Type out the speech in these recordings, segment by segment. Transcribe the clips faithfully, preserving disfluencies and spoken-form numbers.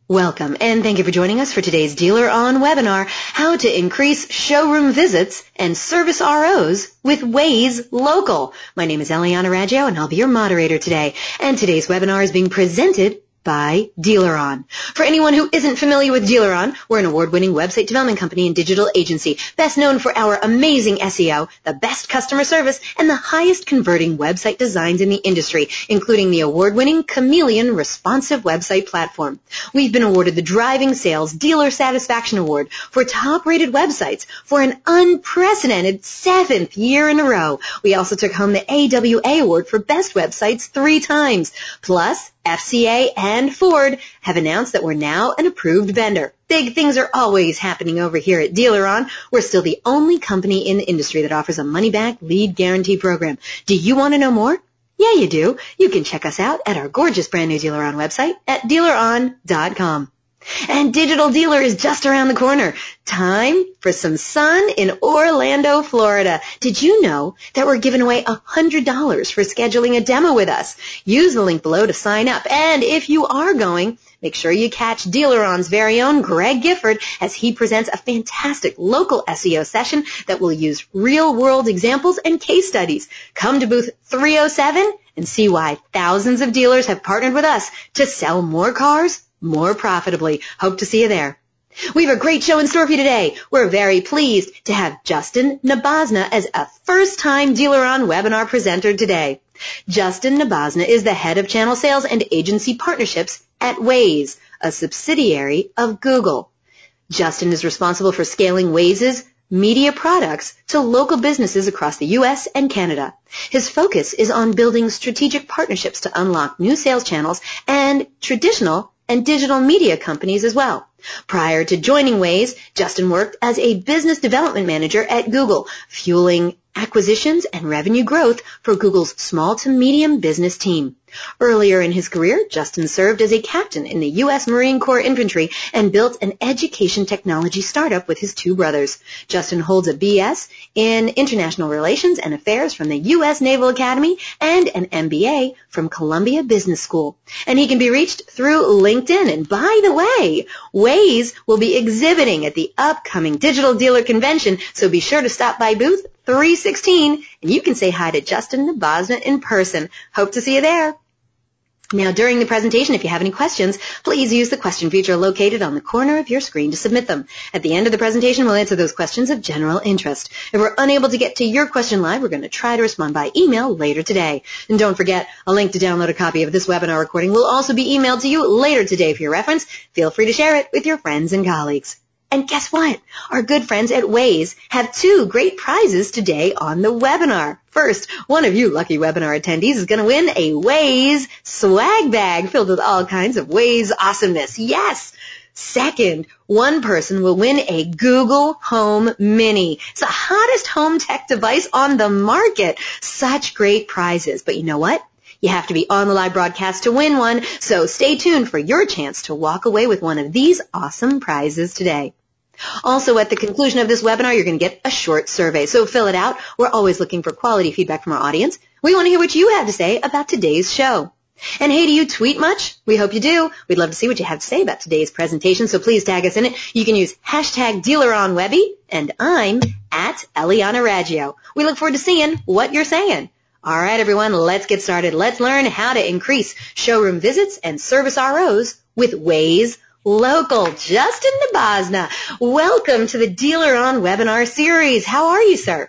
Welcome, and thank you for joining us for today's Dealer On webinar, How to Increase Showroom Visits and Service R Os with Waze Local. My name is Eliana Raggio, and I'll be your moderator today. And today's webinar is being presented by Dealer On. For anyone who isn't familiar with Dealer On, we're an award-winning website development company and digital agency, best known for our amazing S E O, the best customer service, and the highest converting website designs in the industry, including the award-winning Chameleon responsive website platform. We've been awarded the Driving Sales Dealer Satisfaction Award for top-rated websites for an unprecedented seventh year in a row. We also took home the A W A Award for best websites three times. Plus, F C A and Ford have announced that we're now an approved vendor. Big things are always happening over here at Dealer On. We're still the only company in the industry that offers a money-back lead guarantee program. Do you want to know more? Yeah, you do. You can check us out at our gorgeous brand new Dealer On website at dealer on dot com. And Digital Dealer is just around the corner. Time for some sun in Orlando, Florida. Did you know that we're giving away one hundred dollars for scheduling a demo with us? Use the link below to sign up. And if you are going, make sure you catch Dealer On's very own Greg Gifford as he presents a fantastic local S E O session that will use real-world examples and case studies. Come to booth three oh seven and see why thousands of dealers have partnered with us to sell more cars more profitably. Hope to see you there. We have a great show in store for you today. We're very pleased to have Justin Nabazna as a first-time Dealer On webinar presenter today. Justin Nabazna is the head of channel sales and agency partnerships at Waze, a subsidiary of Google. Justin is responsible for scaling Waze's media products to local businesses across the U S and Canada. His focus is on building strategic partnerships to unlock new sales channels and traditional and digital media companies as well. Prior to joining Waze, Justin worked as a business development manager at Google, fueling acquisitions and revenue growth for Google's small to medium business team. Earlier in his career, Justin served as a captain in the U S Marine Corps Infantry and built an education technology startup with his two brothers. Justin holds a B S in International Relations and Affairs from the U S Naval Academy and an M B A from Columbia Business School. And he can be reached through LinkedIn. And by the way, Waze will be exhibiting at the upcoming Digital Dealer Convention, so be sure to stop by booth three sixteen, and you can say hi to Justin Nabazna in person. Hope to see you there. Now, during the presentation, if you have any questions, please use the question feature located on the corner of your screen to submit them. At the end of the presentation, we'll answer those questions of general interest. If we're unable to get to your question live, we're going to try to respond by email later today. And don't forget, a link to download a copy of this webinar recording will also be emailed to you later today for your reference. Feel free to share it with your friends and colleagues. And guess what? Our good friends at Waze have two great prizes today on the webinar. First, one of you lucky webinar attendees is going to win a Waze swag bag filled with all kinds of Waze awesomeness. Yes! Second, one person will win a Google Home Mini. It's the hottest home tech device on the market. Such great prizes. But you know what? You have to be on the live broadcast to win one, so stay tuned for your chance to walk away with one of these awesome prizes today. Also, at the conclusion of this webinar, you're going to get a short survey, so fill it out. We're always looking for quality feedback from our audience. We want to hear what you have to say about today's show. And hey, do you tweet much? We hope you do. We'd love to see what you have to say about today's presentation, so please tag us in it. You can use hashtag DealerOnWebby, and I'm at Eliana Raggio. We look forward to seeing what you're saying. All right, everyone, let's get started. Let's learn how to increase showroom visits and service R Os with Waze Local. Justin Nabazna, welcome to the Dealer On webinar series. How are you, sir?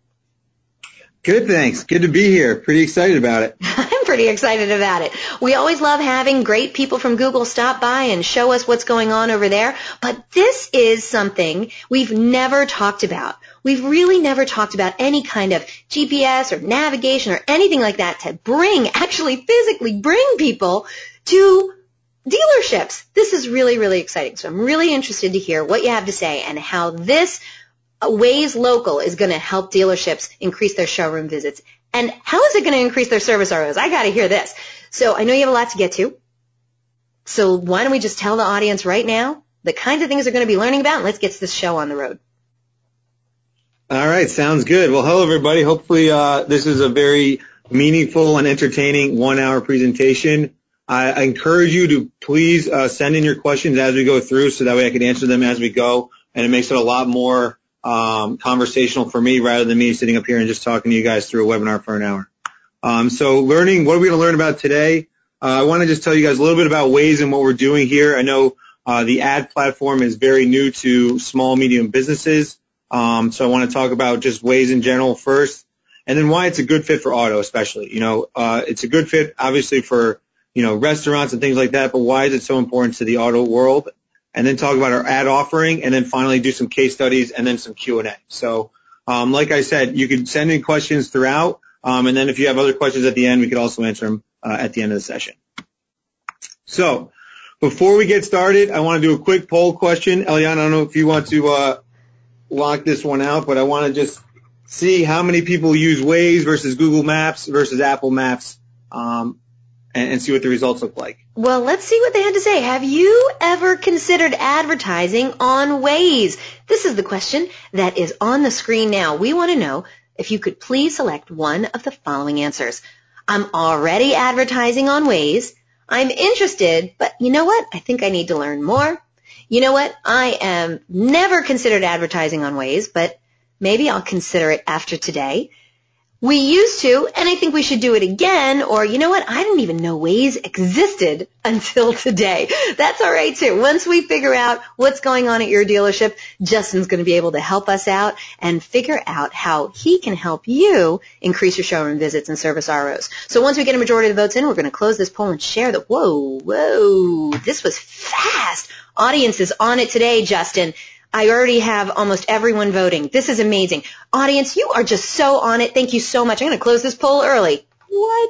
Good, thanks. Good to be here. Pretty excited about it. I'm pretty excited about it. We always love having great people from Google stop by and show us what's going on over there, but this is something we've never talked about. We've really never talked about any kind of G P S or navigation or anything like that to bring, actually physically bring people to dealerships. This is really, really exciting. So I'm really interested to hear what you have to say and how this Waze Local is going to help dealerships increase their showroom visits. And how is it going to increase their service R Os? I got to hear this. So I know you have a lot to get to. So why don't we just tell the audience right now the kinds of things they're going to be learning about, and let's get this show on the road. All right, sounds good. Well, hello, everybody. Hopefully uh, this is a very meaningful and entertaining one-hour presentation. I, I encourage you to please uh, send in your questions as we go through so that way I can answer them as we go, and it makes it a lot more um, conversational for me rather than me sitting up here and just talking to you guys through a webinar for an hour. Um, so learning, what are we going to learn about today? Uh, I want to just tell you guys a little bit about Waze and what we're doing here. I know uh, the ad platform is very new to small, medium businesses, um, so I want to talk about just Waze in general first, and then why it's a good fit for auto especially. You know, uh, it's a good fit obviously for, you know, restaurants and things like that, but why is it so important to the auto world? And then talk about our ad offering, and then finally do some case studies and then some Q and A. So um, like I said, you can send in questions throughout, um, and then if you have other questions at the end, we could also answer them uh, at the end of the session. So before we get started, I want to do a quick poll question. Eliana, I don't know if you want to uh, lock this one out, but I want to just see how many people use Waze versus Google Maps versus Apple Maps, um, and, and see what the results look like. Well, let's see what they had to say. Have you ever considered advertising on Waze? This is the question that is on the screen now. We want to know if you could please select one of the following answers. I'm already advertising on Waze. I'm interested, but you know what? I think I need to learn more. You know what? I am never considered advertising on Waze, but maybe I'll consider it after today. We used to, and I think we should do it again, or you know what? I didn't even know Waze existed until today. That's all right, too. Once we figure out what's going on at your dealership, Justin's going to be able to help us out and figure out how he can help you increase your showroom visits and service R Os. So once we get a majority of the votes in, we're going to close this poll and share the, whoa, whoa, this was fast. Audience is on it today, Justin. I already have almost everyone voting. This is amazing. Audience, you are just so on it. Thank you so much. I'm going to close this poll early. What?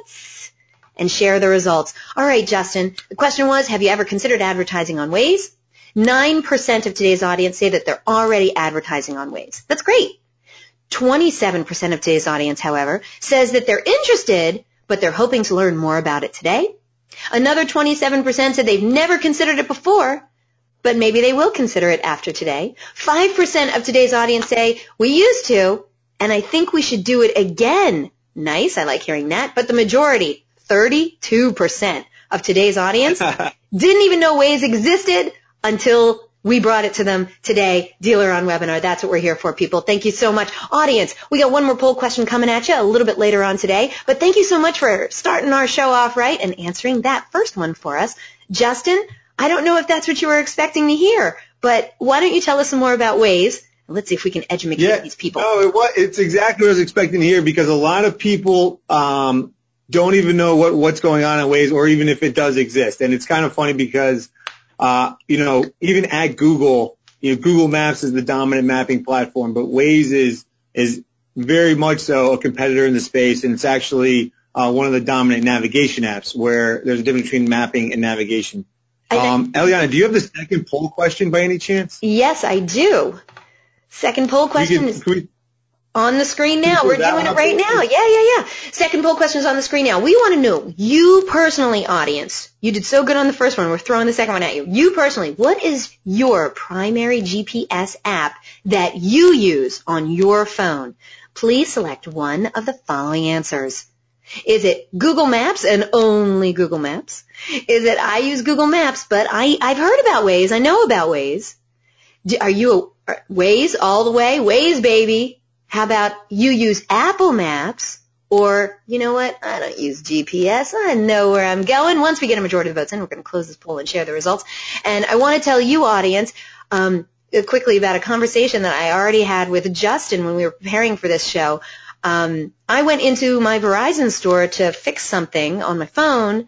And share the results. All right, Justin. The question was, have you ever considered advertising on Waze? nine percent of today's audience say that they're already advertising on Waze. That's great. twenty-seven percent of today's audience, however, says that they're interested, but they're hoping to learn more about it today. Another twenty-seven percent said they've never considered it before, but maybe they will consider it after today. five percent of today's audience say, we used to, and I think we should do it again. Nice, I like hearing that. But the majority, thirty-two percent of today's audience, didn't even know Waze existed until we brought it to them today. Dealer on Webinar, that's what we're here for, people. Thank you so much. Audience, we got one more poll question coming at you a little bit later on today, but thank you so much for starting our show off right and answering that first one for us. Justin, I don't know if that's what you were expecting to hear, but why don't you tell us some more about Waze? Let's see if we can educate yeah, these people. No, it was, it's exactly what I was expecting to hear, because a lot of people um, don't even know what, what's going on in Waze, or even if it does exist. And it's kind of funny because, uh, you know, even at Google, you know, Google Maps is the dominant mapping platform, but Waze is is very much so a competitor in the space, and it's actually uh, one of the dominant navigation apps where there's a difference between mapping and navigation. Um, Eliana, do you have the second poll question by any chance? Yes, I do. Second poll question can, is we, on the screen now. We're doing it right now. Please? Yeah, yeah, yeah. Second poll question is on the screen now. We want to know, you personally, audience, you did so good on the first one. We're throwing the second one at you. You personally, what is your primary G P S app that you use on your phone? Please select one of the following answers. Is it Google Maps and only Google Maps? Is it I use Google Maps, but I, I've heard about Waze. I know about Waze. Do, are you a Waze all the way? Waze, baby. How about you use Apple Maps? Or, you know what, I don't use G P S. I know where I'm going. Once we get a majority of the votes in, we're going to close this poll and share the results. And I want to tell you, audience, um, quickly about a conversation that I already had with Justin when we were preparing for this show. Um, I went into my Verizon store to fix something on my phone,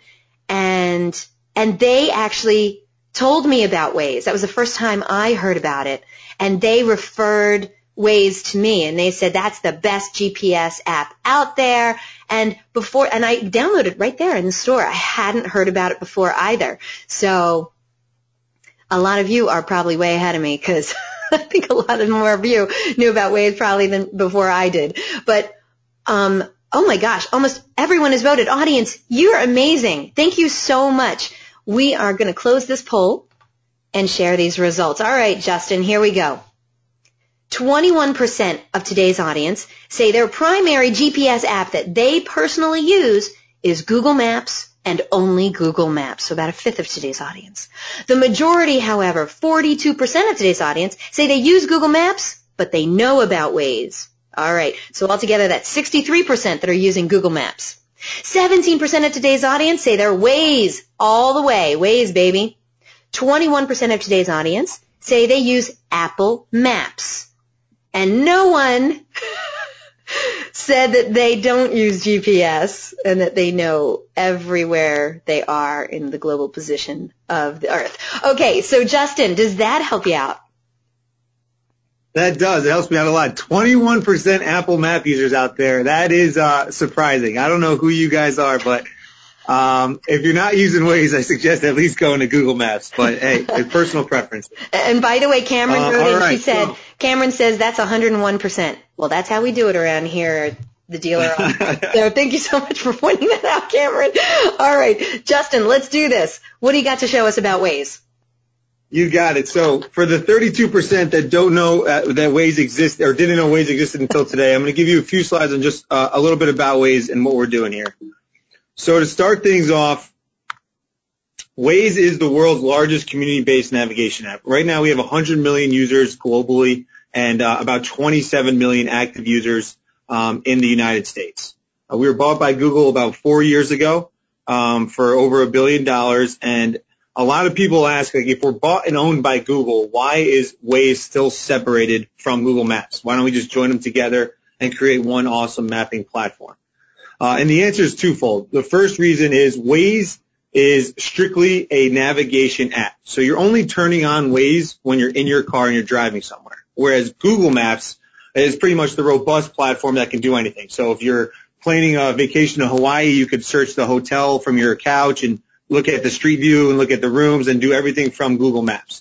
and and they actually told me about Waze. That was the first time I heard about it, and they referred Waze to me, and they said that's the best G P S app out there. And before, and I downloaded right there in the store. I hadn't heard about it before either. So a lot of you are probably way ahead of me, because I think a lot of more of you knew about Waze probably than before I did. But, um, oh my gosh, almost everyone has voted. Audience, you're amazing. Thank you so much. We are going to close this poll and share these results. All right, Justin, here we go. twenty-one percent of today's audience say their primary G P S app that they personally use is Google Maps and only Google Maps, so about a fifth of today's audience. The majority, however, forty-two percent of today's audience, say they use Google Maps, but they know about Waze. All right, so altogether that's sixty-three percent that are using Google Maps. seventeen percent of today's audience say they're Waze all the way. Waze, baby. twenty-one percent of today's audience say they use Apple Maps. And no one said that they don't use G P S and that they know everywhere they are in the global position of the Earth. Okay, so Justin, does that help you out? That does. It helps me out a lot. twenty-one percent Apple Map users out there. That is uh, surprising. I don't know who you guys are, but um, if you're not using Waze, I suggest at least going to Google Maps. But, hey, it's personal preference. And by the way, Cameron uh, wrote in, right, she said, so. Cameron says that's one hundred one percent. Well, that's how we do it around here, the dealer. So thank you so much for pointing that out, Cameron. All right, Justin, let's do this. What do you got to show us about Waze? You got it. So for the thirty-two percent that don't know uh, that Waze exists or didn't know Waze existed until today, I'm going to give you a few slides on just uh, a little bit about Waze and what we're doing here. So to start things off, Waze is the world's largest community-based navigation app. Right now we have one hundred million users globally and uh, about twenty-seven million active users um, in the United States. Uh, we were bought by Google about four years ago um, for over a billion dollars, and a lot of people ask, like, if we're bought and owned by Google, why is Waze still separated from Google Maps? Why don't we just join them together and create one awesome mapping platform? Uh, and the answer is twofold. The first reason is Waze is strictly a navigation app. So you're only turning on Waze when you're in your car and you're driving somewhere. Whereas Google Maps is pretty much the robust platform that can do anything. So if you're planning a vacation to Hawaii, you could search the hotel from your couch and look at the street view and look at the rooms and do everything from Google Maps.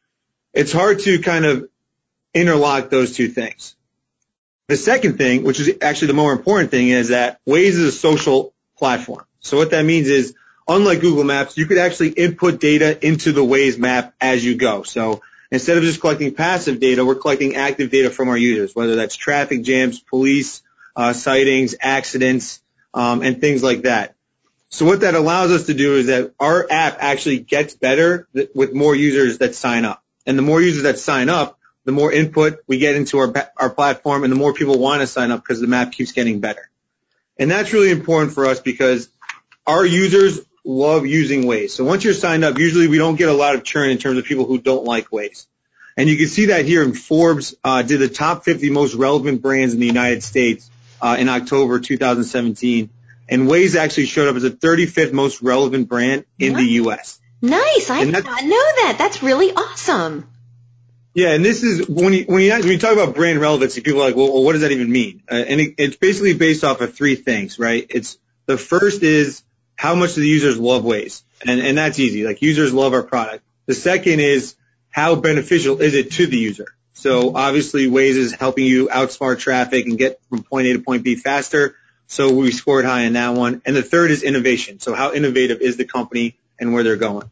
It's hard to kind of interlock those two things. The second thing, which is actually the more important thing, is that Waze is a social platform. So what that means is, unlike Google Maps, you could actually input data into the Waze map as you go. So instead of just collecting passive data, we're collecting active data from our users, whether that's traffic jams, police, uh, sightings, accidents, um, and things like that. So what that allows us to do is that our app actually gets better with more users that sign up. And the more users that sign up, the more input we get into our our platform, and the more people want to sign up because the map keeps getting better. And that's really important for us because our users love using Waze. So once you're signed up, usually we don't get a lot of churn in terms of people who don't like Waze. And you can see that here in Forbes uh, did the top fifty most relevant brands in the United States uh, in October two thousand seventeen. And Waze actually showed up as the thirty-fifth most relevant brand in the U S. Nice. I did not know that. That's really awesome. Yeah, and this is when you when you when you talk about brand relevancy, people are like, well, well what does that even mean? Uh, and it, it's basically based off of three things, right? It's the first is how much do the users love Waze, and and that's easy. Like, users love our product. The second is how beneficial is it to the user. So obviously, Waze is helping you outsmart traffic and get from point A to point B faster. So we scored high on that one. And the third is innovation. So how innovative is the company and where they're going?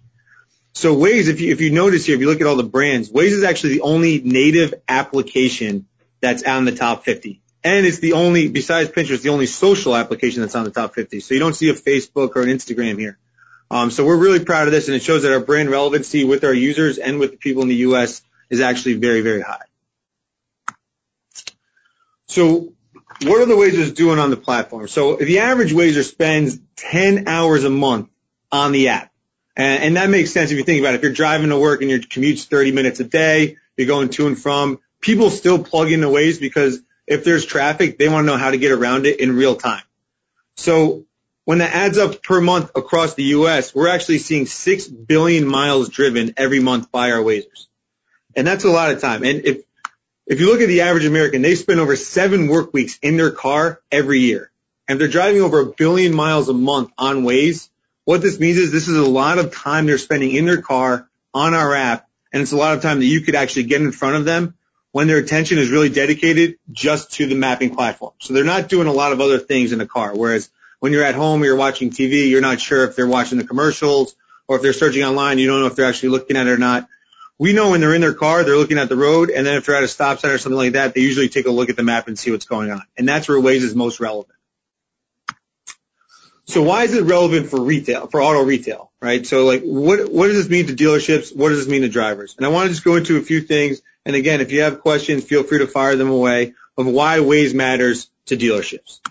So Waze, if you, if you notice here, if you look at all the brands, Waze is actually the only native application that's on the top fifty. And it's the only, besides Pinterest, the only social application that's on the top fifty. So you don't see a Facebook or an Instagram here. Um, so we're really proud of this, and it shows that our brand relevancy with our users and with the people in the U S is actually very, very high. So what are the Wazers doing on the platform? So the average Wazer spends ten hours a month on the app. And, and that makes sense if you think about it. If you're driving to work and your commute's thirty minutes a day, you're going to and from, people still plug into Waze because if there's traffic, they want to know how to get around it in real time. So when that adds up per month across the U S, we're actually seeing six billion miles driven every month by our Wazers. And that's a lot of time. And if If you look at the average American, they spend over seven work weeks in their car every year. And if they're driving over a billion miles a month on Waze, what this means is this is a lot of time they're spending in their car on our app, and it's a lot of time that you could actually get in front of them when their attention is really dedicated just to the mapping platform. So they're not doing a lot of other things in the car, whereas when you're at home or you're watching T V, you're not sure if they're watching the commercials or if they're searching online, you don't know if they're actually looking at it or not. We know when they're in their car, they're looking at the road, and then if they're at a stop sign or something like that, they usually take a look at the map and see what's going on. And that's where Waze is most relevant. So why is it relevant for retail, for auto retail, right? So like what, what does this mean to dealerships? What does this mean to drivers? And I want to just go into a few things. And again, if you have questions, feel free to fire them away of why Waze matters to dealerships.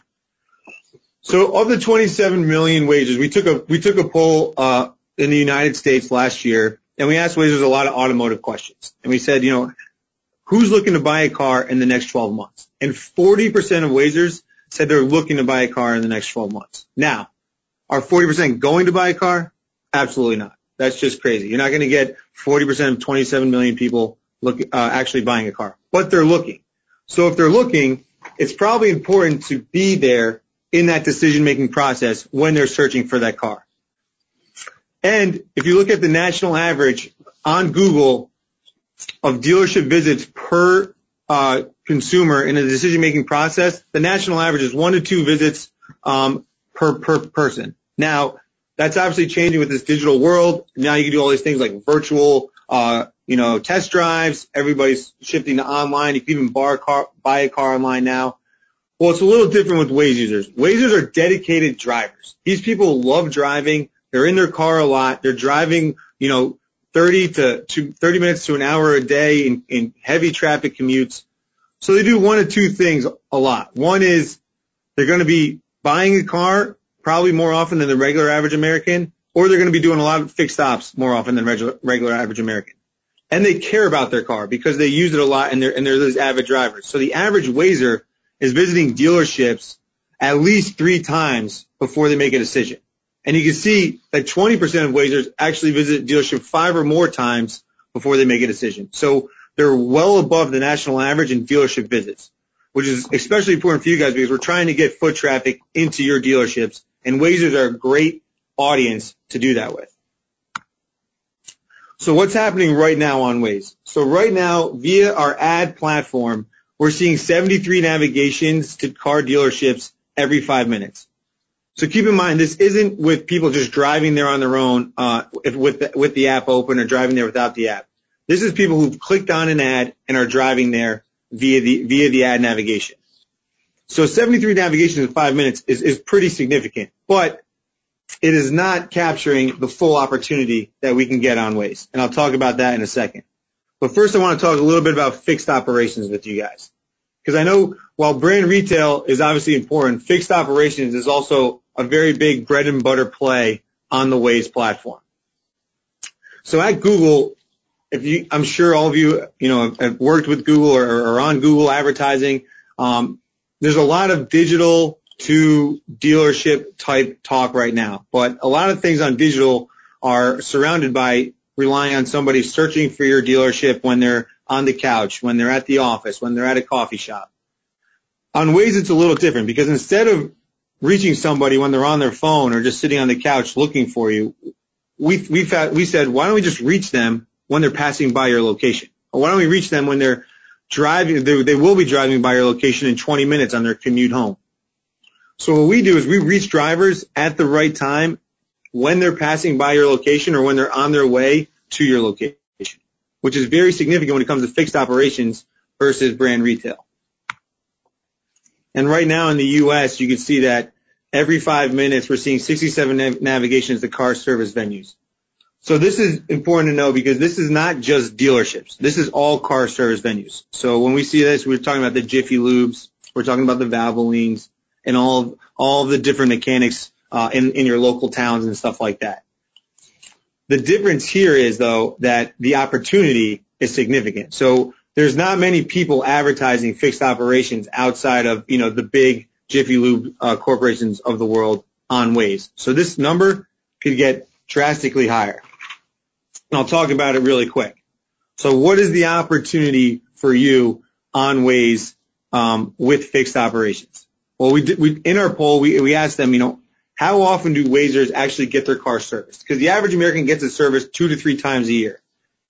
So of the twenty-seven million Wazers, we took a, we took a poll, uh, in the United States last year, and we asked Wazers a lot of automotive questions. And we said, you know, who's looking to buy a car in the next twelve months? And forty percent of Wazers said they're looking to buy a car in the next twelve months. Now, are forty percent going to buy a car? Absolutely not. That's just crazy. You're not going to get forty percent of twenty-seven million people look, uh, actually buying a car. But they're looking. So if they're looking, it's probably important to be there in that decision-making process when they're searching for that car. And if you look at the national average on Google of dealership visits per uh, consumer in a decision-making process, the national average is one to two visits um, per per person. Now, that's obviously changing with this digital world. Now you can do all these things like virtual, uh, you know, test drives. Everybody's shifting to online. You can even bar a car, buy a car online now. Well, it's a little different with Waze users. Waze users are dedicated drivers. These people love driving. They're in their car a lot. They're driving, you know, thirty to thirty minutes to an hour a day in, in heavy traffic commutes. So they do one of two things a lot. One is they're going to be buying a car probably more often than the regular average American, or they're going to be doing a lot of fixed stops more often than regular, regular average American. And they care about their car because they use it a lot and they're, and they're those avid drivers. So the average Wazer is visiting dealerships at least three times before they make a decision. And you can see that twenty percent of Wazers actually visit dealership five or more times before they make a decision. So they're well above the national average in dealership visits, which is especially important for you guys because we're trying to get foot traffic into your dealerships, and Wazers are a great audience to do that with. So what's happening right now on Waze? So right now, via our ad platform, we're seeing seventy-three navigations to car dealerships every five minutes. So keep in mind, this isn't with people just driving there on their own, uh, if, with the, with the app open or driving there without the app. This is people who've clicked on an ad and are driving there via the via the ad navigation. So seventy-three navigations in five minutes is, is pretty significant, but it is not capturing the full opportunity that we can get on Waze. And I'll talk about that in a second. But first, I want to talk a little bit about fixed operations with you guys. Because I know while brand retail is obviously important, fixed operations is also a very big bread and butter play on the Waze platform. So at Google, if you, I'm sure all of you, you know, have worked with Google or are on Google advertising. Um, there's a lot of digital to dealership type talk right now, but a lot of things on digital are surrounded by relying on somebody searching for your dealership when they're on the couch, when they're at the office, when they're at a coffee shop. On Waze, it's a little different because instead of reaching somebody when they're on their phone or just sitting on the couch looking for you, we we we said, why don't we just reach them when they're passing by your location? Or why don't we reach them when they're driving? They, they will be driving by your location in twenty minutes on their commute home. So what we do is we reach drivers at the right time when they're passing by your location or when they're on their way to your location, which is very significant when it comes to fixed operations versus brand retail. And right now in the U S, you can see that every five minutes we're seeing sixty-seven nav- navigations to car service venues. So this is important to know because this is not just dealerships. This is all car service venues. So when we see this, we're talking about the Jiffy Lubes, we're talking about the Valvolines, and all all of the different mechanics uh, in, in your local towns and stuff like that. The difference here is, though, that the opportunity is significant. So there's not many people advertising fixed operations outside of, you know, the big Jiffy Lube uh, corporations of the world on Waze. So this number could get drastically higher. And I'll talk about it really quick. So what is the opportunity for you on Waze um, with fixed operations? Well, we, did, we in our poll, we, we asked them, you know, how often do Wazers actually get their car serviced? Because the average American gets it serviced two to three times a year.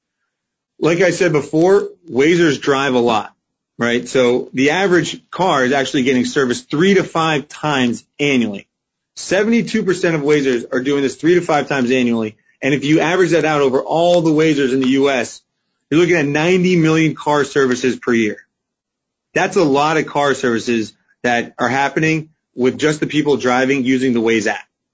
Like I said before, Wazers drive a lot, right? So the average car is actually getting serviced three to five times annually. seventy-two percent of Wazers are doing this three to five times annually. And if you average that out over all the Wazers in the U S, you're looking at ninety million car services per year. That's a lot of car services that are happening with just the people driving using the Waze app.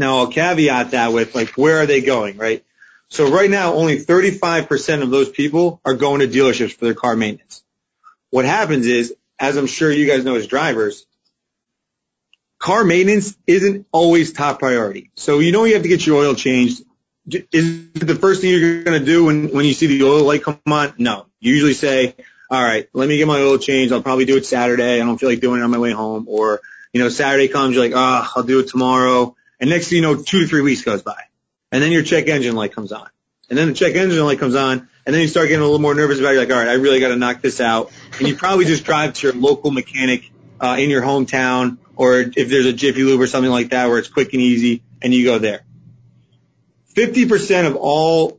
Now, I'll caveat that with, like, where are they going, right? So right now, only thirty-five percent of those people are going to dealerships for their car maintenance. What happens is, as I'm sure you guys know as drivers, car maintenance isn't always top priority. So you know you have to get your oil changed. Is it the first thing you're going to do when, when you see the oil light come on? No. You usually say, all right, let me get my oil changed. I'll probably do it Saturday. I don't feel like doing it on my way home. Or, you know, Saturday comes, you're like, oh, I'll do it tomorrow. And next thing you know, two to three weeks goes by. And then your check engine light comes on. And then the check engine light comes on. And then you start getting a little more nervous about it. You're like, all right, I really got to knock this out. And you probably just drive to your local mechanic uh, in your hometown, or if there's a Jiffy Lube or something like that where it's quick and easy, and you go there. fifty percent of all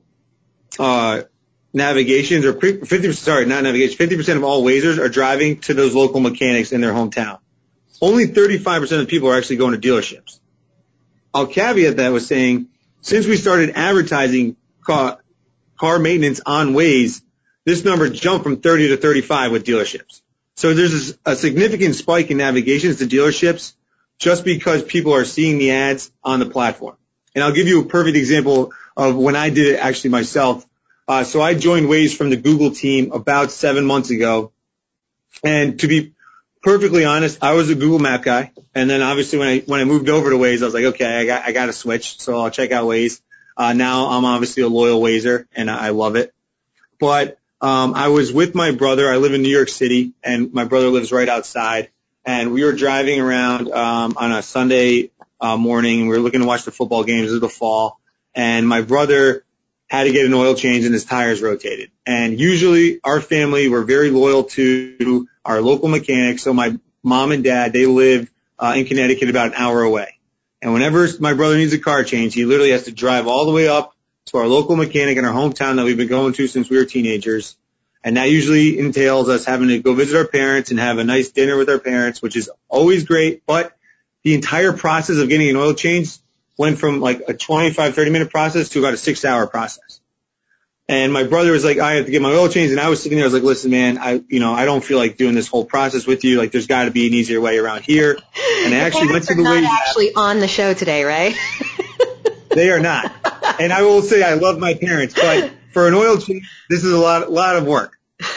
uh navigations, or fifty percent, sorry, not navigation, fifty percent of all Wazers are driving to those local mechanics in their hometown. Only thirty-five percent of people are actually going to dealerships. I'll caveat that with saying, since we started advertising car, car maintenance on Waze, this number jumped from thirty to thirty-five with dealerships. So there's a significant spike in navigations to dealerships just because people are seeing the ads on the platform. And I'll give you a perfect example of when I did it actually myself. Uh, so I joined Waze from the Google team about seven months ago. And to be perfectly honest, I was a Google Map guy. And then obviously when I, when I moved over to Waze, I was like, okay, I got, I got to switch. So I'll check out Waze. Uh, now I'm obviously a loyal Wazer and I love it. But, um, I was with my brother. I live in New York City and my brother lives right outside. And we were driving around, um, on a Sunday uh, morning. We were looking to watch the football games. It was the fall. And my brother had to get an oil change and his tires rotated. And usually our family, we're very loyal to our local mechanics. So my mom and dad, they live uh, in Connecticut about an hour away. And whenever my brother needs a car change, he literally has to drive all the way up to our local mechanic in our hometown that we've been going to since we were teenagers. And that usually entails us having to go visit our parents and have a nice dinner with our parents, which is always great. But the entire process of getting an oil change went from like a twenty-five, thirty minute process to about a six hour process. And my brother was like, I have to get my oil changed. And I was sitting there, I was like, listen, man, I, you know, I don't feel like doing this whole process with you. Like, there's got to be an easier way around here. And I actually went to the Waze. They're not actually on the show today, right? They are not. And I will say I love my parents, but for an oil change, this is a lot, lot of work.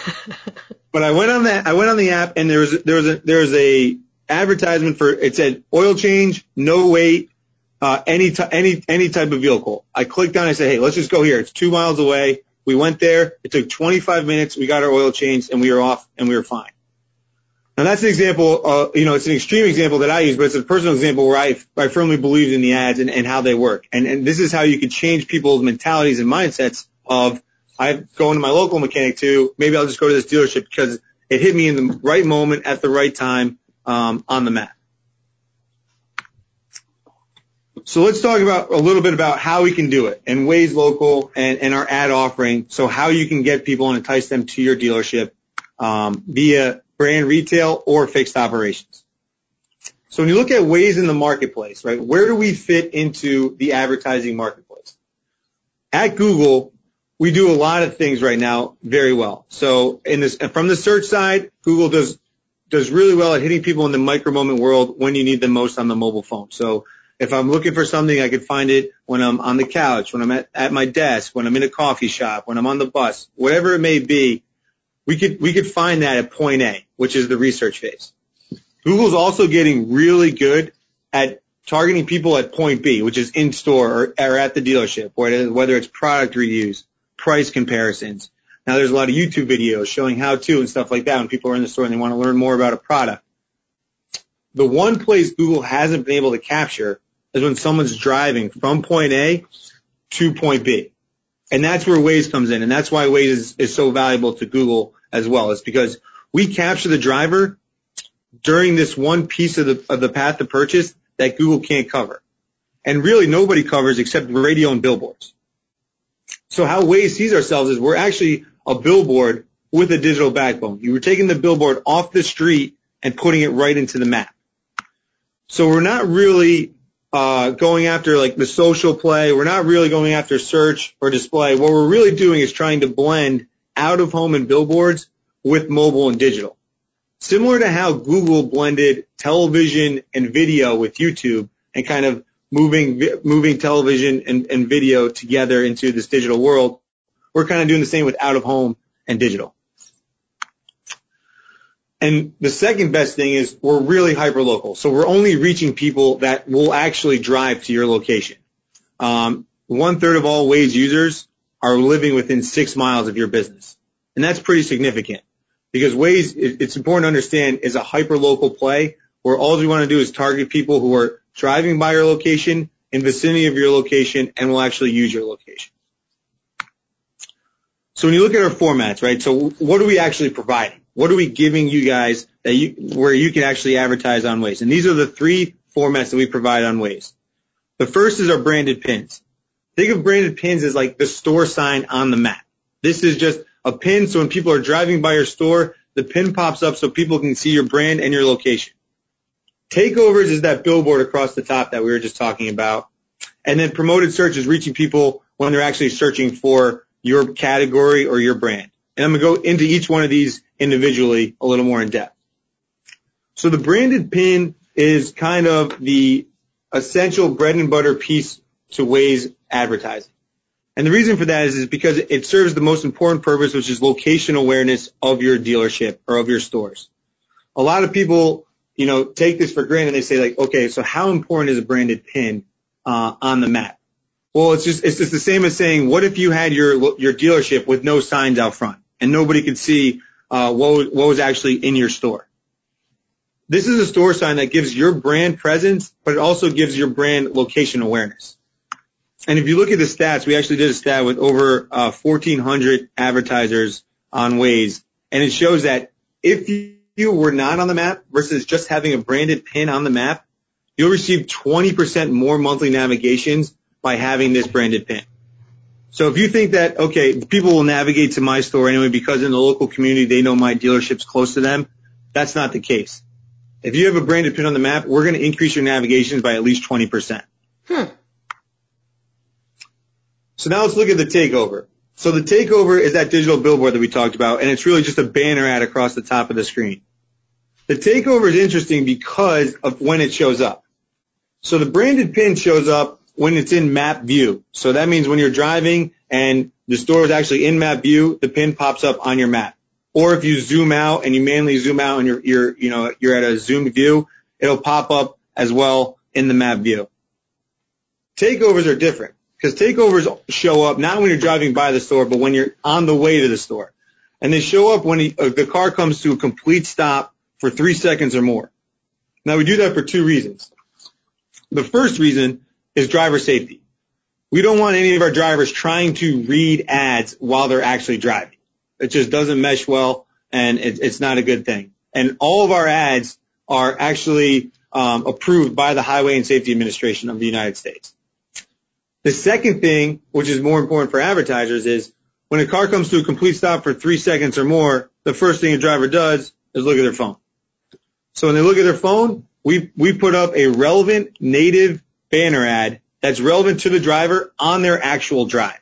But I went on that, I went on the app and there was, there was a, there was a advertisement for, it said oil change, no wait, uh, any, t- any, any type of vehicle. I clicked on it and I said, hey, let's just go here. It's two miles away. We went there. It took twenty-five minutes. We got our oil changed and we were off and we were fine. Now that's an example, uh, you know, it's an extreme example that I use, but it's a personal example where I, I firmly believe in the ads and, and how they work. And, and this is how you can change people's mentalities and mindsets of, I'm going to my local mechanic too. Maybe I'll just go to this dealership because it hit me in the right moment at the right time, um, on the map. So let's talk about a little bit about how we can do it and Waze Local and, and our ad offering. So how you can get people and entice them to your dealership, um, via brand retail or fixed operations. So when you look at Waze in the marketplace, right, where do we fit into the advertising marketplace? At Google, we do a lot of things right now very well. So in this, from the search side, Google does does really well at hitting people in the micro moment world when you need them most on the mobile phone. So if I'm looking for something, I could find it when I'm on the couch, when I'm at, at my desk, when I'm in a coffee shop, when I'm on the bus, whatever it may be. We could we could find that at point A, which is the research phase. Google's also getting really good at targeting people at point B, which is in store or, or at the dealership, whether it's product reviews, price comparisons. Now there's a lot of YouTube videos showing how to and stuff like that when people are in the store and they want to learn more about a product. The one place Google hasn't been able to capture is when someone's driving from point A to point B. And that's where Waze comes in, and that's why Waze is, is so valuable to Google as well. It's because we capture the driver during this one piece of the of the path to purchase that Google can't cover. And really nobody covers except radio and billboards. So how Waze sees ourselves is we're actually a billboard with a digital backbone. You were taking the billboard off the street and putting it right into the map. So we're not really Uh, going after like the social play. We're not really going after search or display. What we're really doing is trying to blend out of home and billboards with mobile and digital. Similar to how Google blended television and video with YouTube and kind of moving moving television and, and video together into this digital world, we're kind of doing the same with out of home and digital. And the second best thing is we're really hyper-local. So we're only reaching people that will actually drive to your location. Um, one-third of all Waze users are living within six miles of your business. And that's pretty significant because Waze, it's important to understand, is a hyper-local play where all we want to do is target people who are driving by your location, in vicinity of your location, and will actually use your location. So when you look at our formats, right, so what are we actually providing? What are we giving you guys that you, where you can actually advertise on Waze? And these are the three formats that we provide on Waze. The first is our branded pins. Think of branded pins as like the store sign on the map. This is just a pin, so when people are driving by your store, the pin pops up so people can see your brand and your location. Takeovers is that billboard across the top that we were just talking about. And then promoted search is reaching people when they're actually searching for your category or your brand. And I'm going to go into each one of these individually a little more in depth. So the branded pin is kind of the essential bread and butter piece to Waze advertising. And the reason for that is, is because it serves the most important purpose, which is location awareness of your dealership or of your stores. A lot of people, you know, take this for granted and they say like, okay, so how important is a branded pin uh, on the map? Well, it's just it's just the same as saying, what if you had your your dealership with no signs out front and nobody could see uh, what what was actually in your store? This is a store sign that gives your brand presence, but it also gives your brand location awareness. And if you look at the stats, we actually did a stat with over uh, fourteen hundred advertisers on Waze, and it shows that if you were not on the map versus just having a branded pin on the map, you'll receive twenty percent more monthly navigations by having this branded pin. So if you think that, okay, people will navigate to my store anyway because in the local community they know my dealership's close to them, that's not the case. If you have a branded pin on the map, we're going to increase your navigations by at least twenty percent. Hmm. So now let's look at the takeover. So the takeover is that digital billboard that we talked about, and it's really just a banner ad across the top of the screen. The takeover is interesting because of when it shows up. So the branded pin shows up when it's in map view. So that means when you're driving and the store is actually in map view, the pin pops up on your map. Or if you zoom out and you manually zoom out and you're, you're, you know, you're at a zoomed view, it'll pop up as well in the map view. Takeovers are different because takeovers show up not when you're driving by the store, but when you're on the way to the store. And they show up when he, uh, the car comes to a complete stop for three seconds or more. Now, we do that for two reasons. The first reason is driver safety. We don't want any of our drivers trying to read ads while they're actually driving. It just doesn't mesh well, and it, it's not a good thing. And all of our ads are actually um, approved by the Highway and Safety Administration of the United States. The second thing, which is more important for advertisers, is when a car comes to a complete stop for three seconds or more, the first thing a driver does is look at their phone. So when they look at their phone, we, we put up a relevant native banner ad that's relevant to the driver on their actual drive.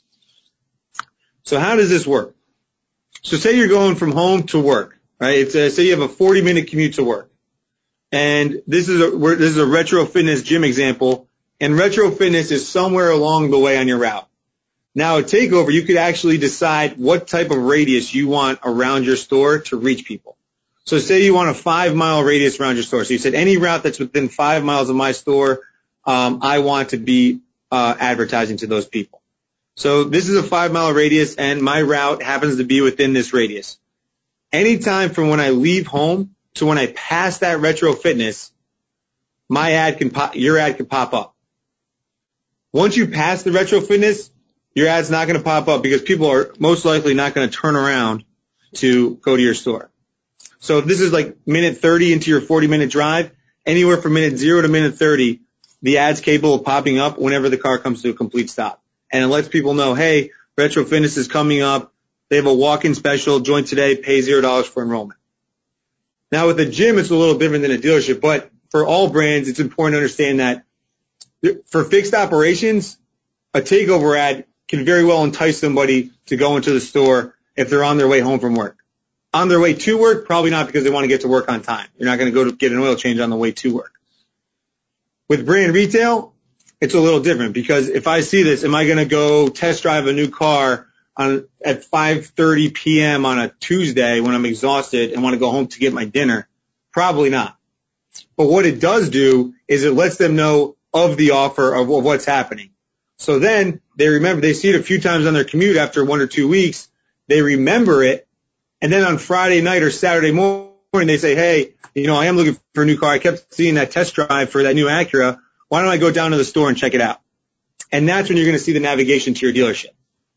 So how does this work? So say you're going from home to work, right? It's a, say you have a forty minute commute to work. And this is a, this is a Retro Fitness gym example. And Retro Fitness is somewhere along the way on your route. Now, a takeover, you could actually decide what type of radius you want around your store to reach people. So say you want a five mile radius around your store. So you said any route that's within five miles of my store, um, I want to be uh, advertising to those people. So this is a five mile radius, and my route happens to be within this radius. Anytime from when I leave home to when I pass that Retro Fitness, my ad can pop, your ad can pop up. Once you pass the Retro Fitness, your ad's not going to pop up because people are most likely not going to turn around to go to your store. So if this is like minute thirty into your forty minute drive, anywhere from minute zero to minute thirty, the ad's capable of popping up whenever the car comes to a complete stop. And it lets people know, hey, Retro Fitness is coming up. They have a walk-in special. Join today. Pay zero dollars for enrollment. Now, with a gym, it's a little different than a dealership. But for all brands, it's important to understand that for fixed operations, a takeover ad can very well entice somebody to go into the store if they're on their way home from work. On their way to work, probably not because they want to get to work on time. You're not going to go to get an oil change on the way to work. With brand retail, it's a little different because if I see this, am I going to go test drive a new car on at five thirty p.m. on a Tuesday when I'm exhausted and want to go home to get my dinner? Probably not. But what it does do is it lets them know of the offer of, of what's happening. So then they remember, they see it a few times on their commute after one or two weeks. They remember it. And then on Friday night or Saturday morning, they say, hey, you know, I am looking for a new car. I kept seeing that test drive for that new Acura. Why don't I go down to the store and check it out? And that's when you're going to see the navigation to your dealership.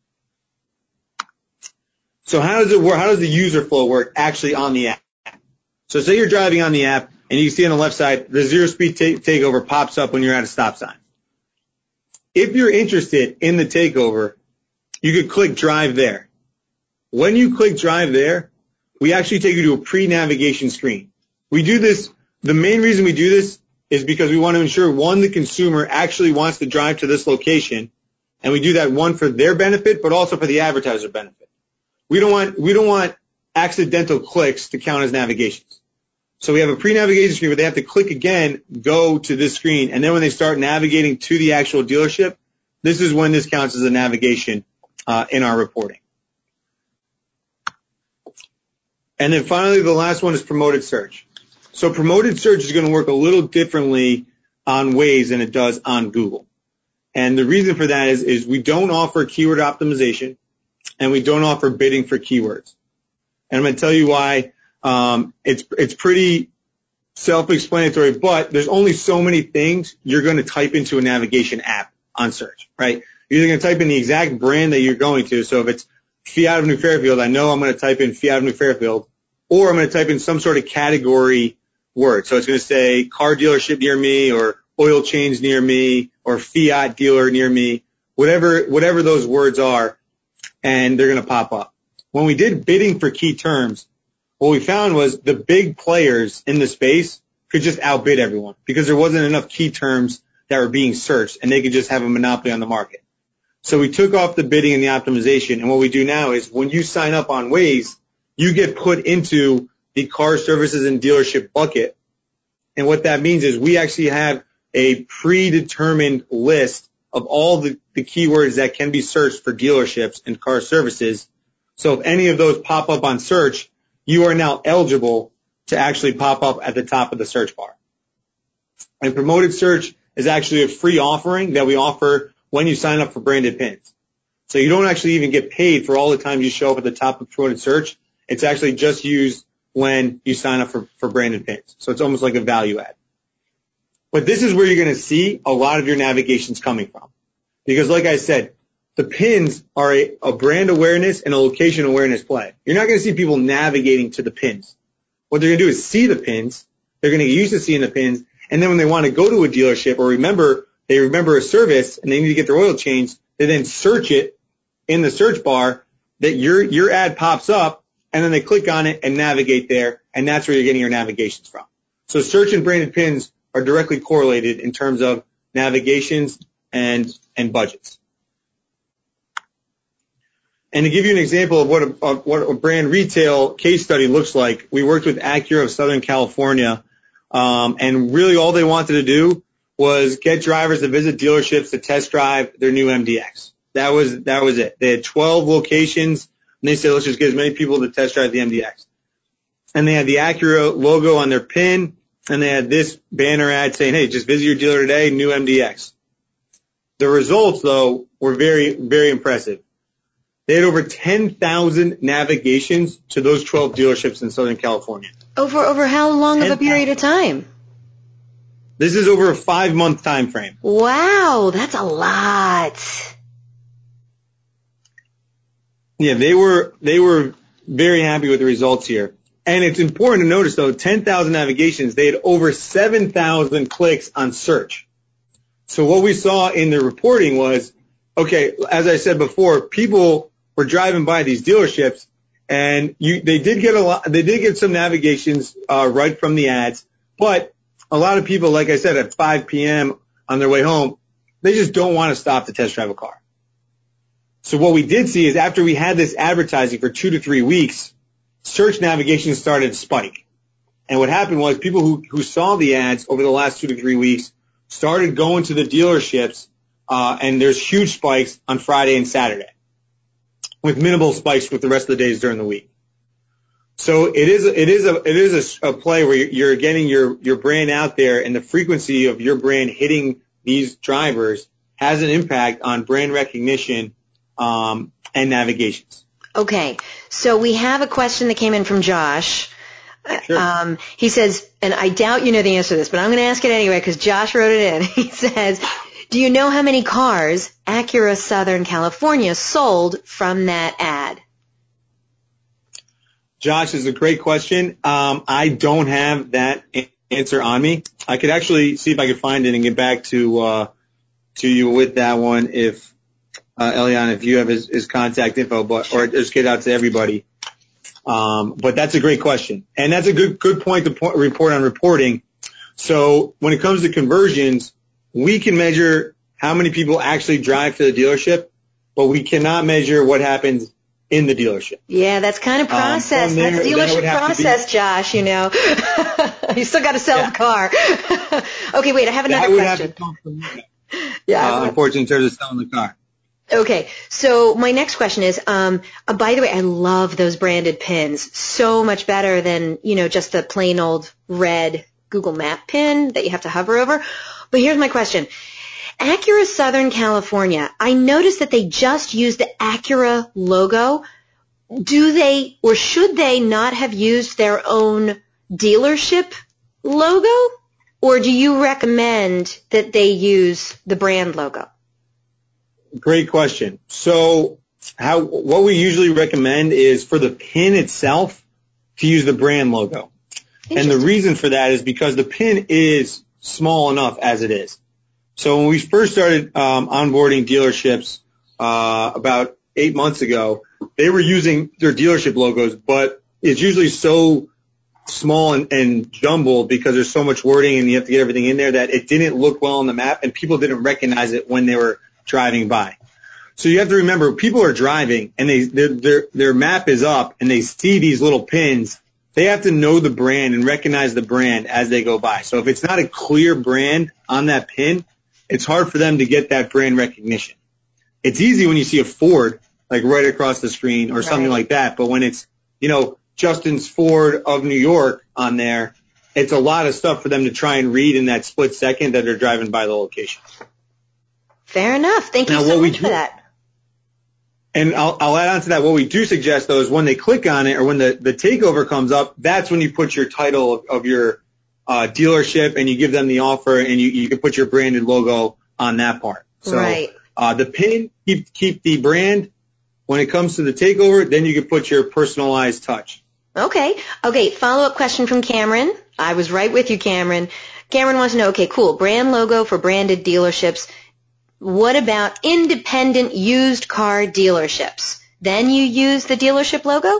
So how does it work? How does the user flow work actually on the app? So say you're driving on the app and you see on the left side, the zero speed ta- takeover pops up when you're at a stop sign. If you're interested in the takeover, you could click drive there. When you click drive there, we actually take you to a pre-navigation screen. We do this, the main reason we do this is because we want to ensure, one, the consumer actually wants to drive to this location, and we do that, one, for their benefit, but also for the advertiser benefit. We don't want, we don't want accidental clicks to count as navigations. So we have a pre-navigation screen where they have to click again, go to this screen, and then when they start navigating to the actual dealership, this is when this counts as a navigation uh, in our reporting. And then finally, the last one is promoted search. So promoted search is going to work a little differently on Waze than it does on Google. And the reason for that is, is we don't offer keyword optimization and we don't offer bidding for keywords. And I'm going to tell you why. Um, it's, it's pretty self-explanatory, but there's only so many things you're going to type into a navigation app on search, right? You're either going to type in the exact brand that you're going to. So if it's Fiat of New Fairfield, I know I'm going to type in Fiat of New Fairfield, or I'm going to type in some sort of category word. So it's going to say car dealership near me, or oil change near me, or Fiat dealer near me, whatever, whatever those words are, and they're going to pop up. When we did bidding for key terms, what we found was the big players in the space could just outbid everyone because there wasn't enough key terms that were being searched, and they could just have a monopoly on the market. So we took off the bidding and the optimization, and what we do now is when you sign up on Waze, you get put into the car services and dealership bucket. And what that means is we actually have a predetermined list of all the, the keywords that can be searched for dealerships and car services. So if any of those pop up on search, you are now eligible to actually pop up at the top of the search bar. And promoted search is actually a free offering that we offer when you sign up for branded pins. So you don't actually even get paid for all the time you show up at the top of promoted search. It's actually just used when you sign up for, for branded pins. So it's almost like a value add. But this is where you're going to see a lot of your navigations coming from. Because like I said, the pins are a, a brand awareness and a location awareness play. You're not going to see people navigating to the pins. What they're going to do is see the pins. They're going to get used to seeing the pins. And then when they want to go to a dealership or remember, they remember a service and they need to get their oil changed, they then search it in the search bar, that your, your ad pops up, and then they click on it and navigate there, and that's where you're getting your navigations from. So search and branded pins are directly correlated in terms of navigations and, and budgets. And to give you an example of what a, of what a brand retail case study looks like, we worked with Acura of Southern California, um, and really all they wanted to do was get drivers to visit dealerships to test drive their new M D X. That was, that was it. They had twelve locations, and they said, let's just get as many people to test drive the M D X. And they had the Acura logo on their pin, and they had this banner ad saying, hey, just visit your dealer today, new M D X. The results, though, were very, very impressive. They had over ten thousand navigations to those twelve dealerships in Southern California. Over, over how long of a period of time? This is over a five-month time frame. Wow, that's a lot. Yeah, they were they were very happy with the results here. And it's important to notice, though, ten thousand navigations, they had over seven thousand clicks on search. So what we saw in the reporting was, okay, as I said before, people were driving by these dealerships, and you, they did get a lot, they did get some navigations uh, right from the ads, but a lot of people, like I said, at five p.m. on their way home, they just don't want to stop to test drive a car. So what we did see is after we had this advertising for two to three weeks, search navigation started to spike. And what happened was people who, who saw the ads over the last two to three weeks started going to the dealerships, uh, and there's huge spikes on Friday and Saturday with minimal spikes with the rest of the days during the week. So it is, it is a, it is a, a play where you're getting your, your brand out there, and the frequency of your brand hitting these drivers has an impact on brand recognition, um, and navigations. Okay. So we have a question that came in from Josh. Sure. Um, he says, and I doubt you know the answer to this, but I'm going to ask it anyway because Josh wrote it in. He says, do you know how many cars Acura Southern California sold from that ad? Josh, is a great question. Um, I don't have that answer on me. I could actually see if I could find it and get back to uh, to you with that one if, uh, Eliana, if you have his, his contact info, but or just get out to everybody. Um, but that's a great question, and that's a good good point to point, report on reporting. So when it comes to conversions, we can measure how many people actually drive to the dealership, but we cannot measure what happens in the dealership. Yeah, that's kind of process. Um, there, that's dealership that process, Josh, you know. You still got to sell yeah. the car. Okay, wait, I have another that would question. Have to come from me. Yeah, uh, unfortunately, in terms of selling the car. Okay, so my next question is, um, uh, by the way, I love those branded pins. So much better than, you know, just the plain old red Google Map pin that you have to hover over. But here's my question. Acura Southern California, I noticed that they just used the Acura logo. Do they or should they not have used their own dealership logo? Or do you recommend that they use the brand logo? Great question. So how what we usually recommend is for the pin itself to use the brand logo. And the reason for that is because the pin is small enough as it is. So when we first started um, onboarding dealerships uh, about eight months ago, they were using their dealership logos, but it's usually so small and, and jumbled because there's so much wording and you have to get everything in there that it didn't look well on the map, and people didn't recognize it when they were driving by. So you have to remember, people are driving and they their their, their map is up and they see these little pins. They have to know the brand and recognize the brand as they go by. So if it's not a clear brand on that pin, it's hard for them to get that brand recognition. It's easy when you see a Ford, like right across the screen or right. something like that. But when it's, you know, Justin's Ford of New York on there, it's a lot of stuff for them to try and read in that split second that they're driving by the location. Fair enough. Thank you now, so much do, for that. And I'll, I'll add on to that. What we do suggest, though, is when they click on it or when the, the takeover comes up, that's when you put your title of, of your uh, dealership and you give them the offer, and you, you can put your branded logo on that part. So right. uh, the pin, keep keep the brand. When it comes to the takeover, then you can put your personalized touch. Okay. Okay, follow-up question from Cameron. I was right with you, Cameron. Cameron wants to know, okay, cool, brand logo for branded dealerships. What about independent used car dealerships? Then you use the dealership logo?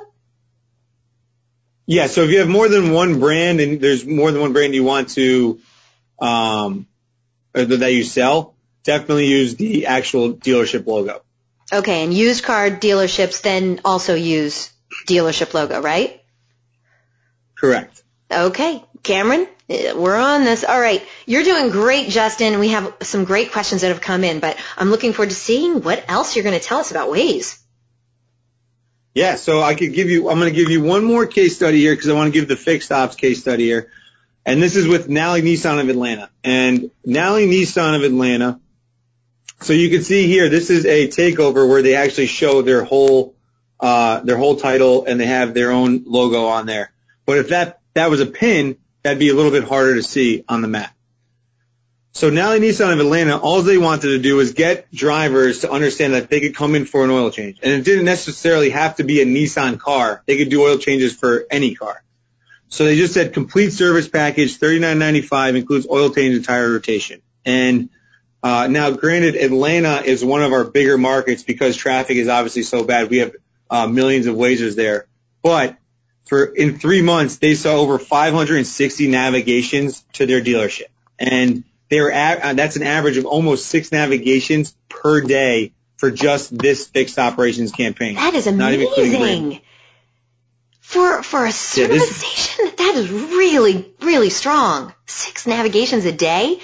Yeah, so if you have more than one brand and there's more than one brand you want to, um, or that you sell, definitely use the actual dealership logo. Okay, and used car dealerships then also use dealership logo, right? Correct. Okay, Cameron, we're on this. All right, you're doing great, Justin. We have some great questions that have come in, but I'm looking forward to seeing what else you're going to tell us about Waze. Yeah, so I could give you, I'm going to give you one more case study here because I want to give the fixed ops case study here. And this is with Nally Nissan of Atlanta. And Nally Nissan of Atlanta, so you can see here, this is a takeover where they actually show their whole, uh, their whole title and they have their own logo on there. But if that, that was a pin, that'd be a little bit harder to see on the map. So Nally Nissan of Atlanta, all they wanted to do was get drivers to understand that they could come in for an oil change. And it didn't necessarily have to be a Nissan car. They could do oil changes for any car. So they just said complete service package, thirty-nine ninety-five, includes oil change and tire rotation. And uh, now, granted, Atlanta is one of our bigger markets because traffic is obviously so bad. We have uh, millions of Wazers there. But for in three months, they saw over five hundred sixty navigations to their dealership. And they were at, that's an average of almost six navigations per day for just this fixed operations campaign. That is amazing. For for a service yeah, station, that is really, really strong. Six navigations a day.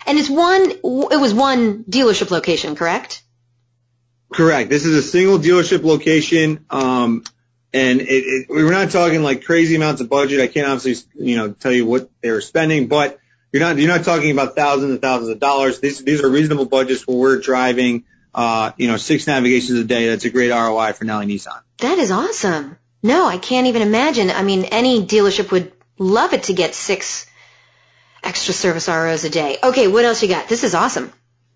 And it's one, it was one dealership location, correct? Correct. This is a single dealership location, um, and it, it, we're not talking like crazy amounts of budget. I can't obviously, you know, tell you what they were spending, but you're not you're not talking about thousands and thousands of dollars. These these are reasonable budgets where we're driving, uh, you know, six navigations a day. That's a great R O I for Nelly Nissan. That is awesome. No, I can't even imagine. I mean, any dealership would love it to get six extra service R Os a day. Okay, what else you got? This is awesome.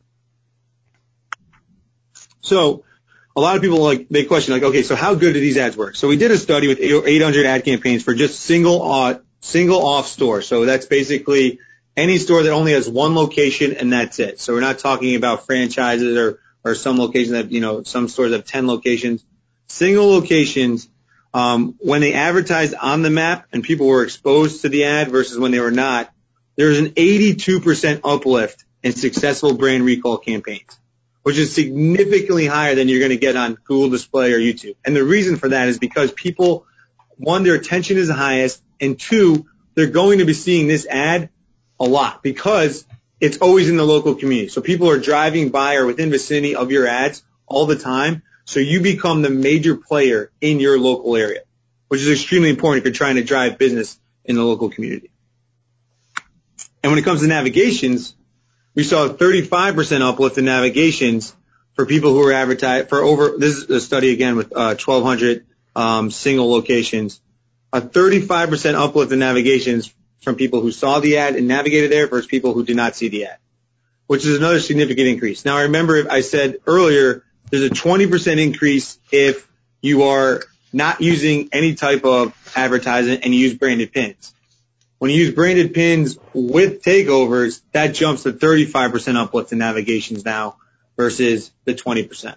So a lot of people like they question like, okay, so how good do these ads work? So we did a study with eight hundred ad campaigns for just single uh, single off store. So that's basically any store that only has one location and that's it. So we're not talking about franchises or or some locations that, you know, some stores have ten locations. Single locations, um, when they advertised on the map and people were exposed to the ad versus when they were not, there's an eighty-two percent uplift in successful brand recall campaigns, which is significantly higher than you're going to get on Google Display or YouTube. And the reason for that is because people, one, their attention is the highest, and two, they're going to be seeing this ad a lot because it's always in the local community. So people are driving by or within vicinity of your ads all the time. So you become the major player in your local area, which is extremely important if you're trying to drive business in the local community. And when it comes to navigations, we saw a thirty-five percent uplift in navigations for people who were advertised for over, this is a study again with uh, twelve hundred um, single locations, a thirty-five percent uplift in navigations from people who saw the ad and navigated there versus people who did not see the ad, which is another significant increase. Now, I remember I said earlier there's a twenty percent increase if you are not using any type of advertising and you use branded pins. When you use branded pins with takeovers, that jumps to thirty-five percent uplift in navigations now versus the twenty percent.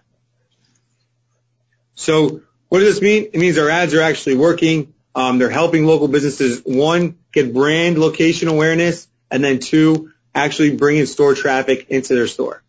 So what does this mean? It means our ads are actually working. Um, they're helping local businesses, one, get brand location awareness, and then two, actually bring in store traffic into their store.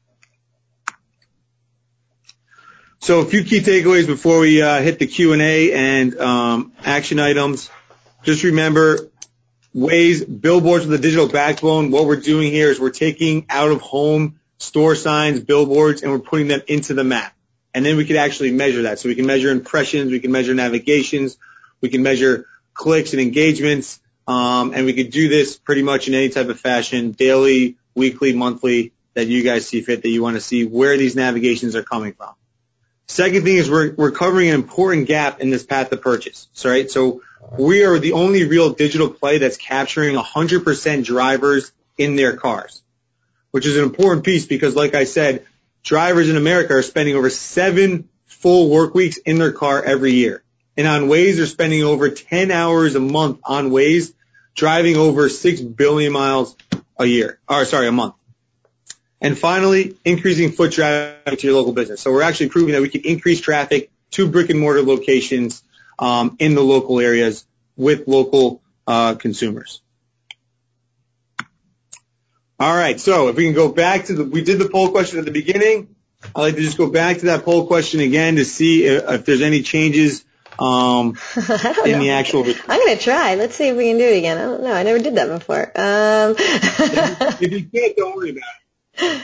So a few key takeaways before we uh, hit the Q and A and um, action items. Just remember, Waze, billboards with a digital backbone. What we're doing here is we're taking out-of-home store signs, billboards, and we're putting them into the map. And then we can actually measure that. So we can measure impressions, we can measure navigations, we can measure clicks and engagements, um, and we could do this pretty much in any type of fashion, daily, weekly, monthly, that you guys see fit, that you want to see where these navigations are coming from. Second thing is we're, we're covering an important gap in this path to purchase. So, right? So we are the only real digital play that's capturing one hundred percent drivers in their cars, which is an important piece because, like I said, drivers in America are spending over seven full work weeks in their car every year. And on Waze, they're spending over ten hours a month on Waze, driving over six billion miles a year, or sorry, a month. And finally, increasing foot traffic to your local business. So we're actually proving that we can increase traffic to brick and mortar locations um, in the local areas with local uh, consumers. All right, so if we can go back to the, we did the poll question at the beginning. I'd like to just go back to that poll question again to see if, if there's any changes um, in know. the actual. I'm going to try. Let's see if we can do it again. I don't know. I never did that before. Um. if, if you can't, don't worry about it.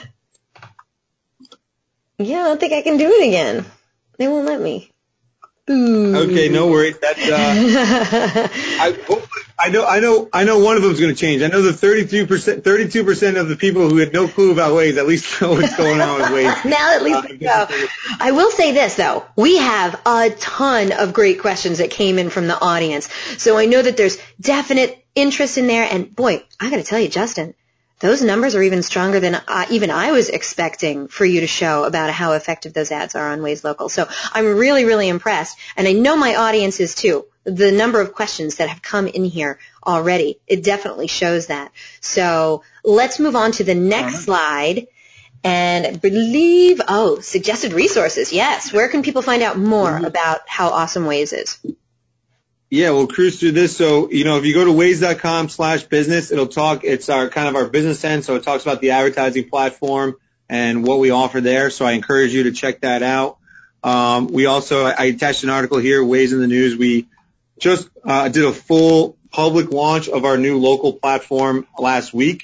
Yeah, I don't think I can do it again. They won't let me. Ooh. Okay, no worries. That's uh, I, I know, I know, I know. One of them is going to change. I know the thirty-two percent, thirty-two percent of the people who had no clue about Waze at least know what's going on with Waze. Now at least uh, we know. I will say this though, we have a ton of great questions that came in from the audience, so I know that there's definite interest in there. And boy, I got to tell you, Justin, those numbers are even stronger than uh, even I was expecting for you to show about how effective those ads are on Waze Local. So I'm really, really impressed. And I know my audience is too. The number of questions that have come in here already, it definitely shows that. So let's move on to the next uh-huh. slide. And I believe, oh, suggested resources. Yes. Where can people find out more mm-hmm. about how awesome Waze is? Yeah, we'll cruise through this. So, you know, if you go to waze.com slash business, it'll talk, it's our kind of our business end. So it talks about the advertising platform and what we offer there. So I encourage you to check that out. Um, we also, I attached an article here, Waze in the News. We just uh, did a full public launch of our new local platform last week.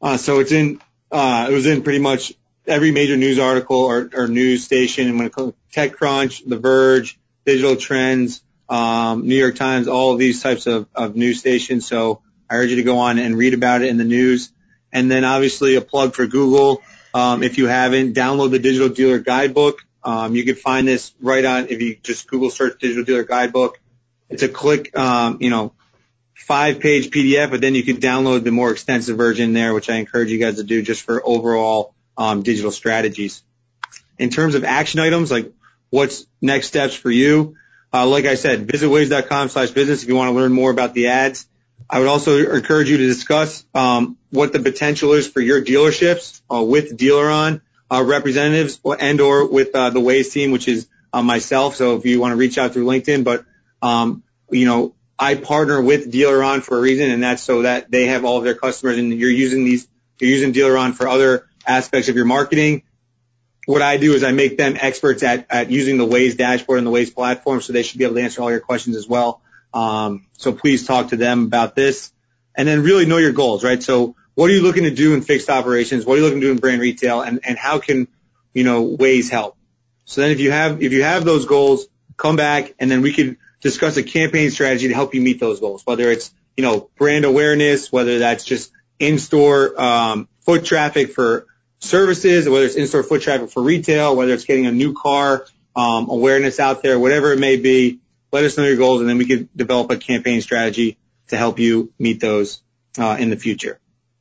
Uh, so it's in, uh, it was in pretty much every major news article or, or news station. And when it comes to TechCrunch, The Verge, Digital Trends, um, New York Times, all of these types of, of news stations. So I urge you to go on and read about it in the news. And then obviously a plug for Google. Um, if you haven't, download the Digital Dealer Guidebook. Um, you can find this right on, if you just Google search Digital Dealer Guidebook. It's a click, um, you know, five-page P D F, but then you can download the more extensive version there, which I encourage you guys to do just for overall um, digital strategies. In terms of action items, like what's next steps for you, uh, like I said, visit waze dot com slash business if you want to learn more about the ads. I would also encourage you to discuss um, what the potential is for your dealerships uh, with DealerOn uh, representatives and or with uh, the Waze team, which is uh, myself. So if you want to reach out through LinkedIn, but um, you know, I partner with DealerOn for a reason, and that's so that they have all of their customers, and you're using these, you're using DealerOn for other aspects of your marketing. What I do is I make them experts at, at using the Waze dashboard and the Waze platform, so they should be able to answer all your questions as well. Um, so please talk to them about this, and then really know your goals, right? So what are you looking to do in fixed operations? What are you looking to do in brand retail, and, and how can, you know, Waze help? So then if you have, if you have those goals, come back, and then we could discuss a campaign strategy to help you meet those goals, whether it's, you know, brand awareness, whether that's just in-store um, foot traffic for services, or whether it's in-store foot traffic for retail, whether it's getting a new car um, awareness out there, whatever it may be. Let us know your goals, and then we could develop a campaign strategy to help you meet those uh, in the future.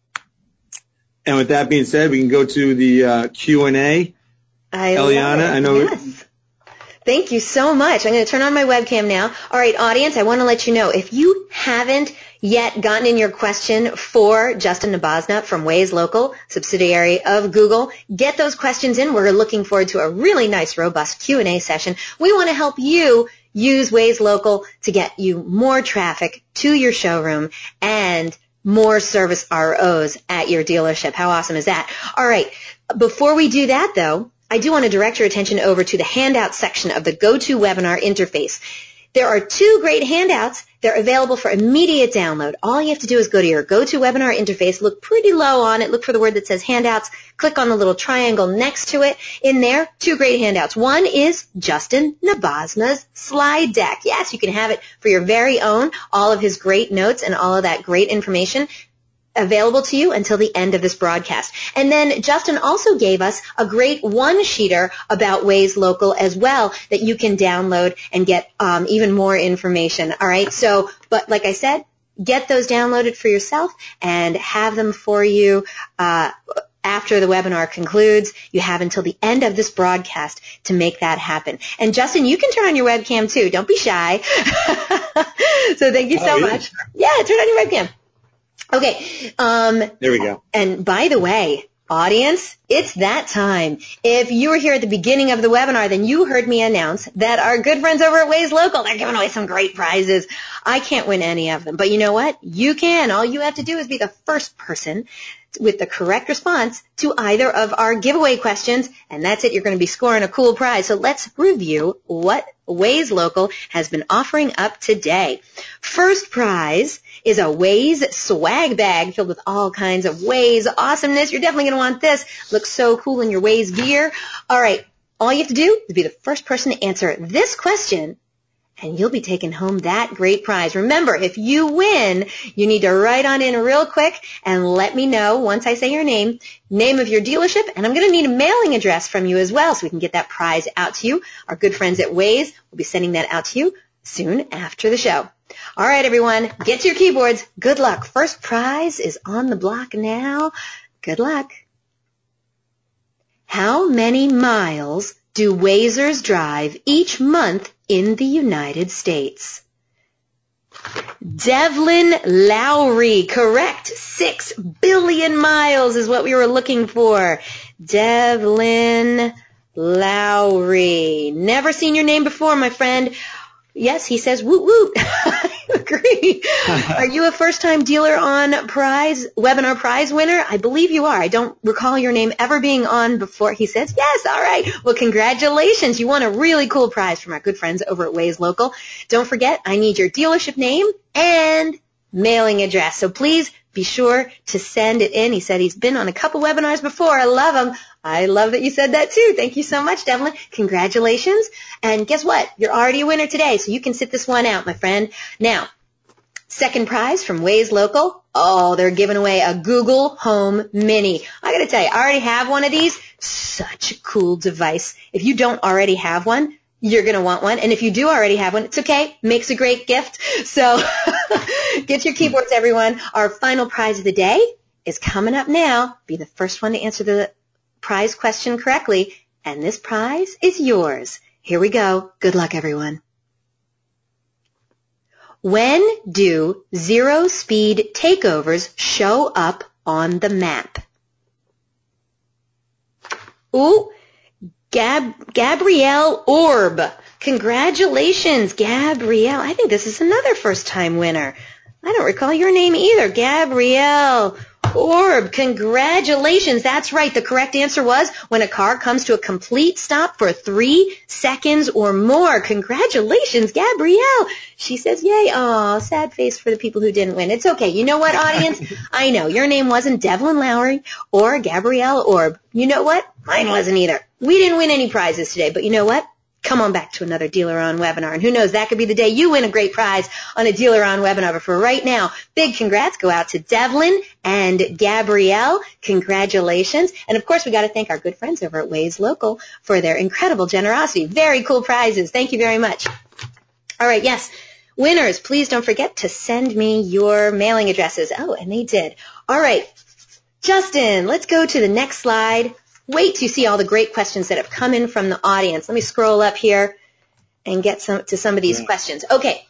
And with that being said, we can go to the uh, Q and A. I Eliana, love it. I know. Yes. Thank you so much. I'm going to turn on my webcam now. All right, audience, I want to let you know, if you haven't yet gotten in your question for Justin Nabozna from Waze Local, subsidiary of Google, get those questions in. We're looking forward to a really nice, robust Q and A session. We want to help you use Waze Local to get you more traffic to your showroom and more service R Os at your dealership. How awesome is that? All right, before we do that, though, I do want to direct your attention over to the handout section of the GoToWebinar interface. There are two great handouts. They're available for immediate download. All you have to do is go to your GoToWebinar interface, look pretty low on it, look for the word that says handouts, click on the little triangle next to it. In there, two great handouts. One is Justin Nabozna's slide deck. Yes, you can have it for your very own, all of his great notes and all of that great information available to you until the end of this broadcast. And then Justin also gave us a great one-sheeter about Waze Local as well that you can download and get um, even more information. All right, so, but like I said, get those downloaded for yourself and have them for you uh, after the webinar concludes. You have until the end of this broadcast to make that happen. And Justin, you can turn on your webcam too. Don't be shy. So thank you so oh, yeah. much. Yeah, turn on your webcam. Okay. Um, there we go. And by the way, audience, it's that time. If you were here at the beginning of the webinar, then you heard me announce that our good friends over at Waze Local, they're giving away some great prizes. I can't win any of them, but you know what? You can. All you have to do is be the first person with the correct response to either of our giveaway questions, and that's it. You're going to be scoring a cool prize. So let's review what Waze Local has been offering up today. First prize is a Waze swag bag filled with all kinds of Waze awesomeness. You're definitely going to want this. Looks so cool in your Waze gear. All right, all you have to do is be the first person to answer this question, and you'll be taking home that great prize. Remember, if you win, you need to write on in real quick and let me know once I say your name, name of your dealership, and I'm going to need a mailing address from you as well so we can get that prize out to you. Our good friends at Waze will be sending that out to you soon after the show. All right, everyone, get to your keyboards. Good luck. First prize is on the block now. Good luck. How many miles do Wazers drive each month in the United States? Devlin Lowry, correct. Six billion miles is what we were looking for. Devlin Lowry. Never seen your name before, my friend. Yes, he says woot woot. I agree. Are you a first-time dealer on prize, webinar prize winner? I believe you are. I don't recall your name ever being on before. He says, yes, all right. Well, congratulations. You won a really cool prize from our good friends over at Waze Local. Don't forget, I need your dealership name and mailing address. So please be sure to send it in. He said he's been on a couple webinars before. I love him. I love that you said that too. Thank you so much, Devlin. Congratulations. And guess what? You're already a winner today, so you can sit this one out, my friend. Now, second prize from Waze Local. Oh, they're giving away a Google Home Mini. I got to tell you, I already have one of these. Such a cool device. If you don't already have one, you're going to want one. And if you do already have one, it's okay. Makes a great gift. So get your keyboards, everyone. Our final prize of the day is coming up now. Be the first one to answer the prize question correctly. And this prize is yours. Here we go. Good luck, everyone. When do zero-speed takeovers show up on the map? Ooh, Gab- Gabrielle Orb. Congratulations, Gabrielle. I think this is another first-time winner. I don't recall your name either. Gabrielle Orb. Congratulations. That's right. The correct answer was when a car comes to a complete stop for three seconds or more. Congratulations, Gabrielle. She says, yay. Oh, sad face for the people who didn't win. It's okay. You know what, audience? I know your name wasn't Devlin Lowry or Gabrielle Orb. You know what? Mine wasn't either. We didn't win any prizes today, but you know what? Come on back to another Dealer On webinar. And who knows, that could be the day you win a great prize on a Dealer On webinar. But for right now, big congrats go out to Devlin and Gabrielle. Congratulations. And, of course, we got to thank our good friends over at Waze Local for their incredible generosity. Very cool prizes. Thank you very much. All right, yes. Winners, please don't forget to send me your mailing addresses. Oh, and they did. All right. Justin, let's go to the next slide. Wait till you see all the great questions that have come in from the audience. Let me scroll up here and get some to some of these yeah. questions. Okay.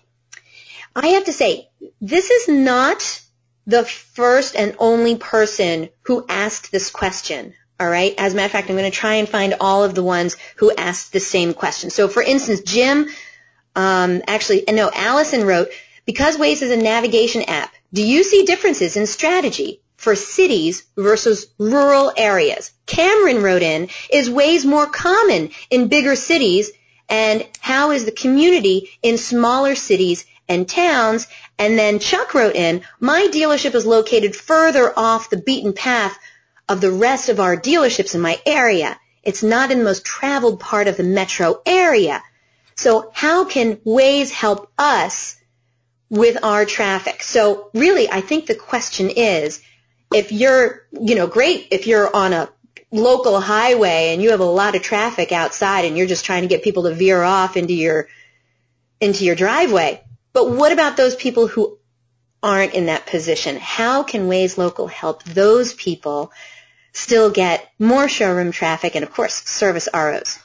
I have to say, this is not the first and only person who asked this question. All right. As a matter of fact, I'm going to try and find all of the ones who asked the same question. So, for instance, Jim, um, actually, no, Allison wrote, because Waze is a navigation app, do you see differences in strategy for cities versus rural areas? Cameron wrote in, is Waze more common in bigger cities, and how is the community in smaller cities and towns? And then Chuck wrote in, my dealership is located further off the beaten path of the rest of our dealerships in my area. It's not in the most traveled part of the metro area. So how can Waze help us with our traffic? So really, I think the question is, if you're, you know, great if you're on a local highway and you have a lot of traffic outside and you're just trying to get people to veer off into your into your driveway. But what about those people who aren't in that position? How can Waze Local help those people still get more showroom traffic and, of course, service R Os?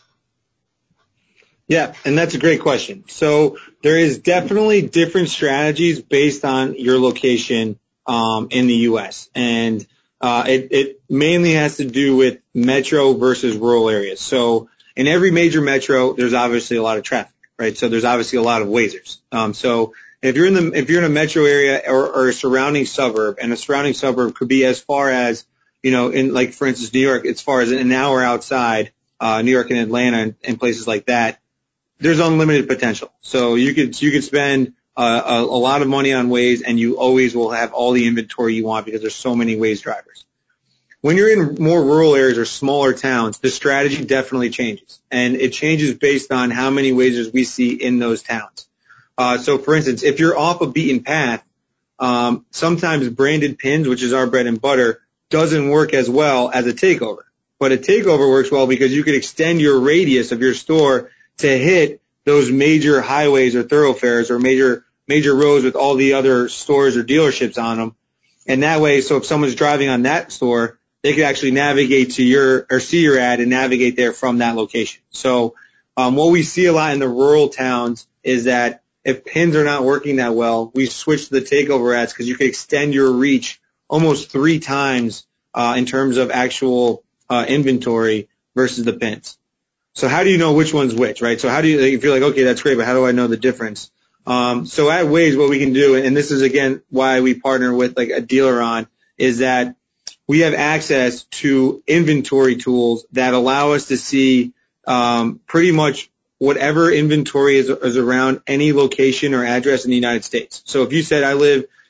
Yeah, and that's a great question. So there is definitely different strategies based on your location um, in the U S And uh, it, it mainly has to do with metro versus rural areas. So in every major metro, there's obviously a lot of traffic, right? So there's obviously a lot of Wazers. Um, so if you're in the if you're in a metro area or, or a surrounding suburb, and a surrounding suburb could be as far as, you know, in like for instance New York, as far as an hour outside, uh, New York and Atlanta and, and places like that. There's unlimited potential. So you could you could spend uh, a, a lot of money on Waze, and you always will have all the inventory you want because there's so many Waze drivers. When you're in more rural areas or smaller towns, the strategy definitely changes, and it changes based on how many Wazers we see in those towns. Uh, so, for instance, if you're off a beaten path, um, sometimes branded pins, which is our bread and butter, doesn't work as well as a takeover. But a takeover works well because you could extend your radius of your store to hit those major highways or thoroughfares or major major roads with all the other stores or dealerships on them. And that way, so if someone's driving on that store, they could actually navigate to your or see your ad and navigate there from that location. So um, what we see a lot in the rural towns is that if pins are not working that well, we switch to the takeover ads because you can extend your reach almost three times uh, in terms of actual uh, inventory versus the pins. So how do you know which one's which, right? So how do you, if you're like, okay, that's great, but how do I know the difference? Um, so at Waze, what we can do, and this is, again, why we partner with like a Dealer On, is that we have access to inventory tools that allow us to see um, pretty much whatever inventory is, is around any location or address in the United States. So if you said, I live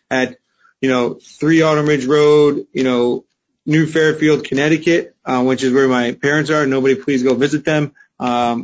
at, you know, three Autumn Ridge Road, you know, New Fairfield, Connecticut, uh, which is where my parents are. Nobody please go visit them. Um,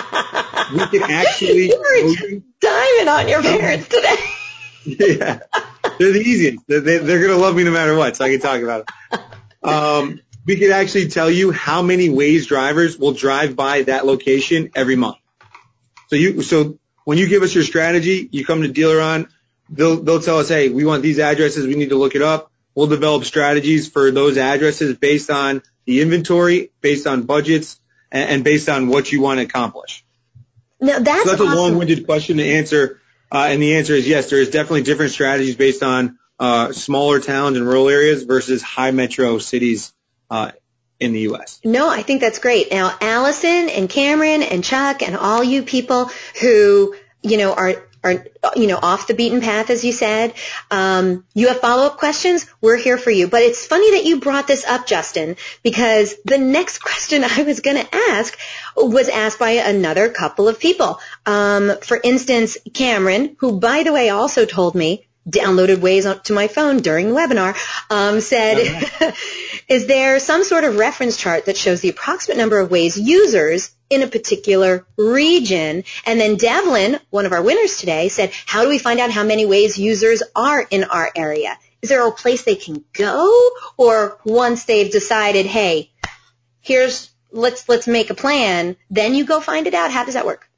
we can actually You're diving on your parents today. Yeah, they're the easiest. They're, they're going to love me no matter what, so I can talk about it. Um, we could actually tell you how many Waze drivers will drive by that location every month. So you, so when you give us your strategy, you come to DealerOn, they'll, they'll tell us, hey, we want these addresses. We need to look it up. We'll develop strategies for those addresses based on the inventory, based on budgets, and, and based on what you want to accomplish. Now that's, so that's awesome. a long-winded question to answer. Uh, and the answer is yes, there is definitely different strategies based on uh, smaller towns and rural areas versus high metro cities uh, in the U S. No, I think that's great. Now, Allison and Cameron and Chuck and all you people who, you know, are, are you know, off the beaten path, as you said, um, you have follow-up questions, we're here for you. But it's funny that you brought this up, Justin, because the next question I was going to ask was asked by another couple of people. Um, for instance, Cameron, who, by the way, also told me, downloaded Waze to my phone during the webinar, um, said, right. Is there some sort of reference chart that shows the approximate number of Waze users in a particular region? And then Devlin, one of our winners today, said, how do we find out how many Waze users are in our area? Is there a place they can go? Or once they've decided, hey, here's, let's, let's make a plan, then you go find it out? How does that work?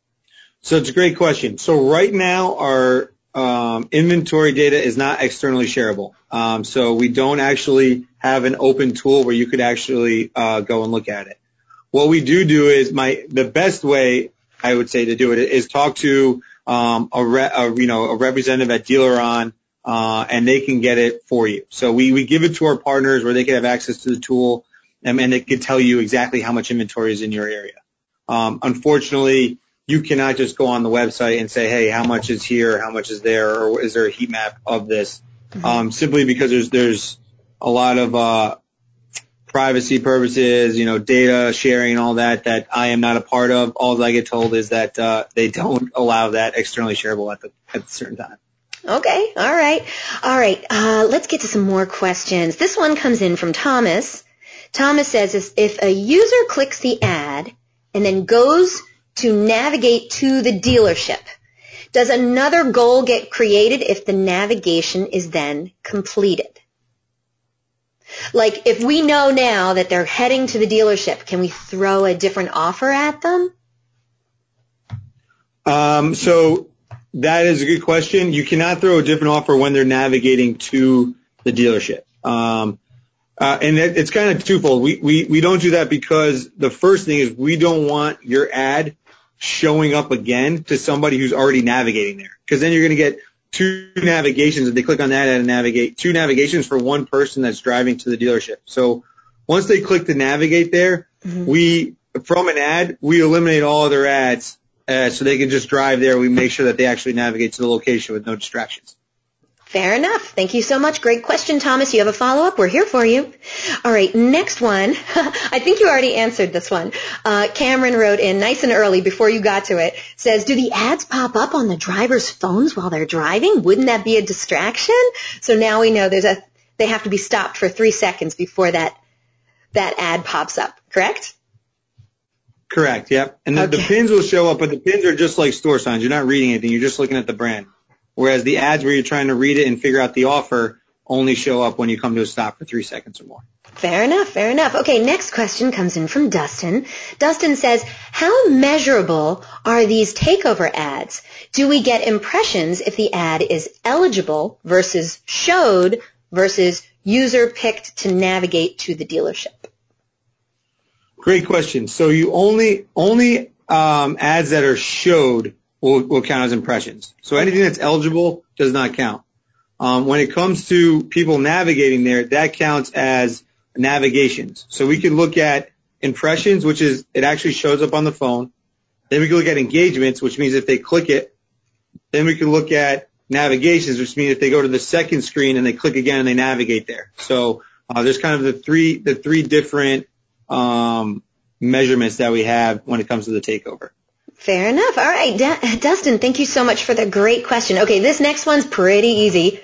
So it's a great question. So right now our Um, inventory data is not externally shareable. Um, so we don't actually have an open tool where you could actually uh, go and look at it. What we do do is my the best way I would say to do it is talk to um, a, re, a you know a representative at DealerOn, uh, and they can get it for you. So we we give it to our partners where they can have access to the tool, and, and they can tell you exactly how much inventory is in your area. Um, unfortunately, you cannot just go on the website and say, hey, how much is here, how much is there, or is there a heat map of this? Mm-hmm. Um, simply because there's there's a lot of uh, privacy purposes, you know, data sharing and all that that I am not a part of. All I get told is that uh, they don't allow that externally shareable at the at a certain time. Okay, all right. All right, uh, let's get to some more questions. This one comes in from Thomas. Thomas says, if a user clicks the ad and then goes to navigate to the dealership, does another goal get created if the navigation is then completed? Like, if we know now that they're heading to the dealership, can we throw a different offer at them? Um, so that is a good question. You cannot throw a different offer when they're navigating to the dealership. Um, uh, and it, it's kind of twofold. We, we, we don't do that because the first thing is we don't want your ad showing up again to somebody who's already navigating there. Because then you're going to get two navigations. If they click on that ad and navigate, two navigations for one person that's driving to the dealership. So once they click to navigate there, mm-hmm. we, from an ad, we eliminate all other ads uh, so they can just drive there. We make sure that they actually navigate to the location with no distractions. Fair enough. Thank you so much. Great question, Thomas. You have a follow-up? We're here for you. All right, next one. I think you already answered this one. Uh, Cameron wrote in nice and early before you got to it, says, do the ads pop up on the driver's phones while they're driving? Wouldn't that be a distraction? So now we know there's a they have to be stopped for three seconds before that that ad pops up, correct? Correct, yep. And the, okay. the pins will show up, but the pins are just like store signs. You're not reading anything. You're just looking at the brand. Whereas the ads where you're trying to read it and figure out the offer only show up when you come to a stop for three seconds or more. Fair enough, fair enough. Okay, next question comes in from Dustin. Dustin says, how measurable are these takeover ads? Do we get impressions if the ad is eligible versus showed versus user picked to navigate to the dealership? Great question. So you only, only um, ads that are showed Will, will count as impressions. So anything that's eligible does not count. Um, when it comes to people navigating there, that counts as navigations. So we can look at impressions, which is it actually shows up on the phone. Then we can look at engagements, which means if they click it. Then we can look at navigations, which means if they go to the second screen and they click again and they navigate there. So uh, there's kind of the three the three different um, measurements that we have when it comes to the takeover. Fair enough. All right, D- Dustin, thank you so much for the great question. Okay, this next one's pretty easy.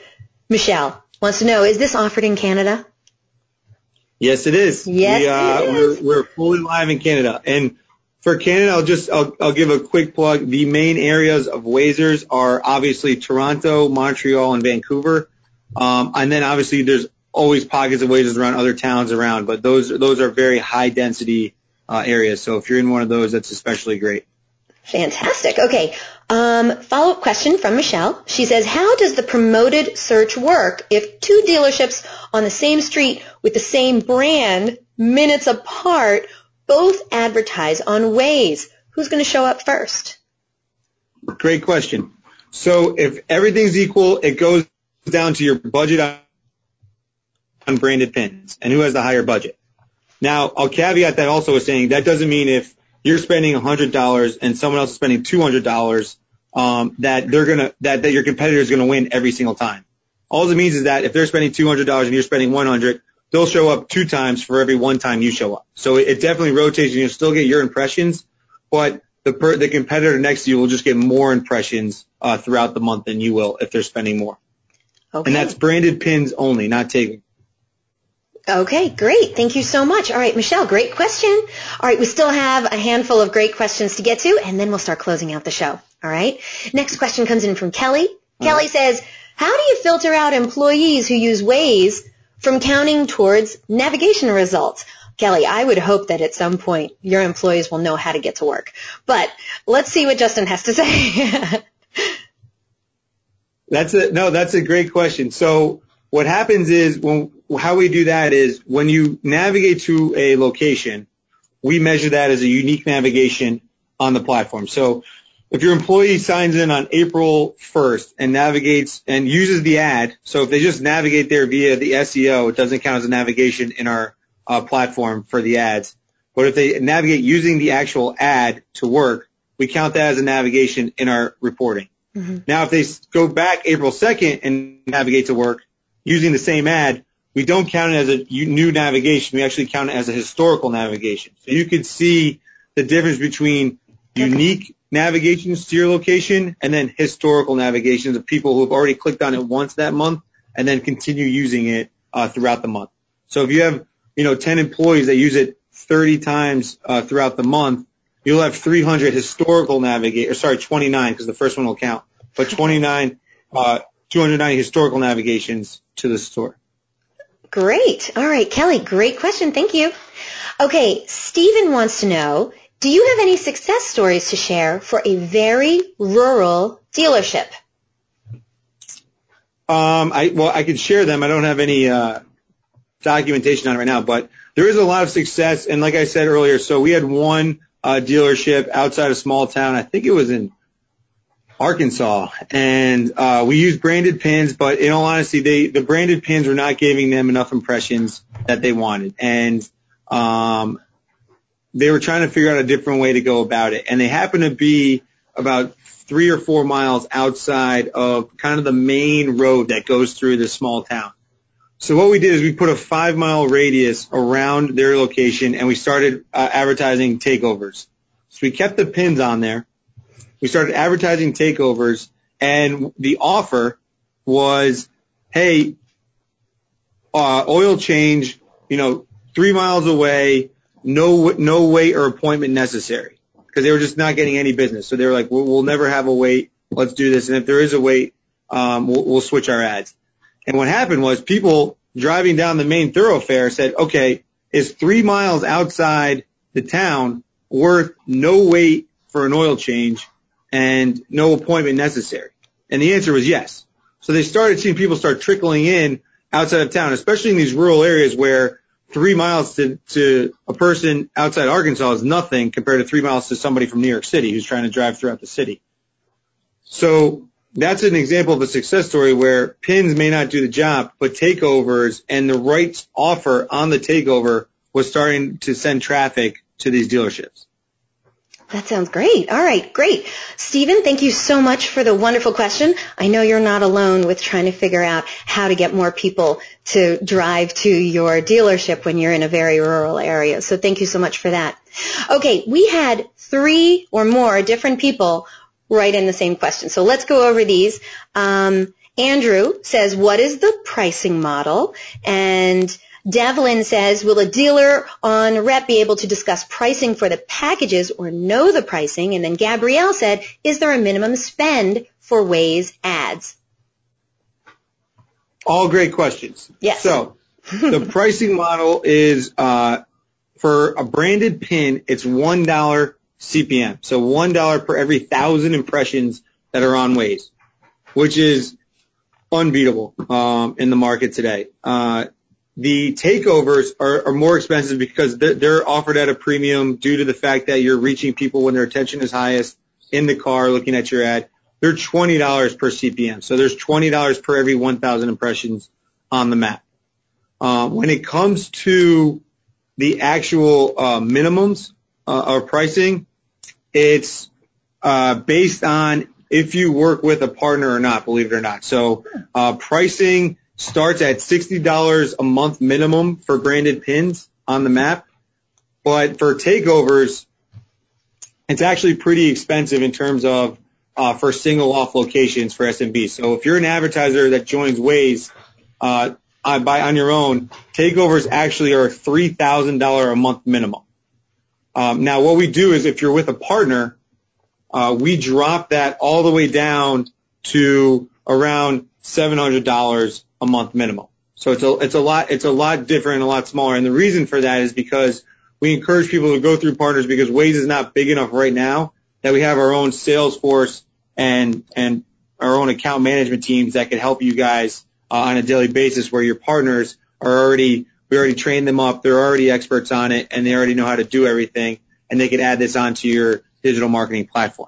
Michelle wants to know, is this offered in Canada? Yes, it is. Yes, we, uh, it is. We're, we're fully live in Canada. And for Canada, I'll just, I'll, I'll give a quick plug. The main areas of Wazers are obviously Toronto, Montreal, and Vancouver. Um, and then obviously there's always pockets of Wazers around other towns around, but those, those are very high density, uh, areas. So if you're in one of those, that's especially great. Fantastic. Okay. Um, follow-up question from Michelle. She says, how does the promoted search work if two dealerships on the same street with the same brand, minutes apart, both advertise on Waze? Who's going to show up first? Great question. So if everything's equal, it goes down to your budget on branded pins and who has the higher budget. Now, I'll caveat that also with saying that doesn't mean if you're spending one hundred dollars and someone else is spending two hundred dollars, um, that they're gonna, that, that your competitor is gonna win every single time. All it means is that if they're spending two hundred dollars and you're spending one hundred dollars, they'll show up two times for every one time you show up. So it, it definitely rotates and you'll still get your impressions, but the per, the competitor next to you will just get more impressions, uh, throughout the month than you will if they're spending more. Okay. And that's branded pins only, not taking. Okay, great. Thank you so much. All right, Michelle, great question. All right, we still have a handful of great questions to get to, and then we'll start closing out the show. All right? Next question comes in from Kelly. All Kelly right. says, how do you filter out employees who use Waze from counting towards navigation results? Kelly, I would hope that at some point your employees will know how to get to work. But let's see what Justin has to say. That's a, no, that's a great question. So what happens is when, how we do that is when you navigate to a location, we measure that as a unique navigation on the platform. So if your employee signs in on April first and navigates and uses the ad, so if they just navigate there via the S E O, it doesn't count as a navigation in our uh, platform for the ads. But if they navigate using the actual ad to work, we count that as a navigation in our reporting. Mm-hmm. Now, if they go back April second and navigate to work using the same ad, we don't count it as a new navigation. We actually count it as a historical navigation. So you could see the difference between unique navigations to your location and then historical navigations of people who have already clicked on it once that month and then continue using it uh, throughout the month. So if you have, you know, ten employees that use it thirty times uh, throughout the month, you'll have three hundred historical navigate, or sorry, twenty-nine because the first one will count, but twenty-nine, uh, two hundred ninety historical navigations to the store. Great. All right, Kelly, great question. Thank you. Okay, Stephen wants to know, do you have any success stories to share for a very rural dealership? Um, I, well, I could share them. I don't have any, uh, documentation on it right now, but there is a lot of success. And like I said earlier, so we had one, uh, dealership outside a small town. I think it was in Arkansas, and uh, we used branded pins, but in all honesty, they, the branded pins were not giving them enough impressions that they wanted, and um, they were trying to figure out a different way to go about it, and they happened to be about three or four miles outside of kind of the main road that goes through this small town. So what we did is we put a five-mile radius around their location, and we started uh, advertising takeovers. So we kept the pins on there. We started advertising takeovers, and the offer was, hey, uh, oil change, you know, three miles away, no no wait or appointment necessary, because they were just not getting any business. So they were like, we'll, we'll never have a wait. Let's do this. And if there is a wait, um, we'll, we'll switch our ads. And what happened was people driving down the main thoroughfare said, okay, is three miles outside the town worth no wait for an oil change and no appointment necessary? And the answer was yes. So they started seeing people start trickling in outside of town, especially in these rural areas where three miles to, to a person outside Arkansas is nothing compared to three miles to somebody from New York City who's trying to drive throughout the city. So that's an example of a success story where pins may not do the job, but takeovers and the right offer on the takeover was starting to send traffic to these dealerships. That sounds great. All right, great. Stephen, thank you so much for the wonderful question. I know you're not alone with trying to figure out how to get more people to drive to your dealership when you're in a very rural area. So thank you so much for that. Okay, we had three or more different people write in the same question. So let's go over these. Um, Andrew says, what is the pricing model? And Devlin says, will a dealer on rep be able to discuss pricing for the packages or know the pricing? And then Gabrielle said, is there a minimum spend for Waze ads? All great questions. Yes. So the pricing model is uh, for a branded pin, it's one dollar C P M. So one dollar per every thousand impressions that are on Waze, which is unbeatable um, in the market today. Uh, the takeovers are, are more expensive because they're, they're offered at a premium due to the fact that you're reaching people when their attention is highest in the car looking at your ad. They're twenty dollars per C P M. So there's twenty dollars per every one thousand impressions on the map. Uh, when it comes to the actual uh, minimums uh, or pricing, it's uh, based on if you work with a partner or not, believe it or not. So uh, pricing starts at sixty dollars a month minimum for branded pins on the map. But for takeovers, it's actually pretty expensive in terms of uh, for single off locations for S M Bs. So if you're an advertiser that joins Waze uh, by on your own, takeovers actually are three thousand dollars a month minimum. Um, now, what we do is if you're with a partner, uh, we drop that all the way down to around seven hundred dollars a month minimum. So it's a, it's a lot, it's a lot different and a lot smaller. And the reason for that is because we encourage people to go through partners because Waze is not big enough right now that we have our own sales force and, and our own account management teams that can help you guys uh, on a daily basis where your partners are already, we already trained them up, they're already experts on it, and they already know how to do everything, and they can add this onto your digital marketing platform.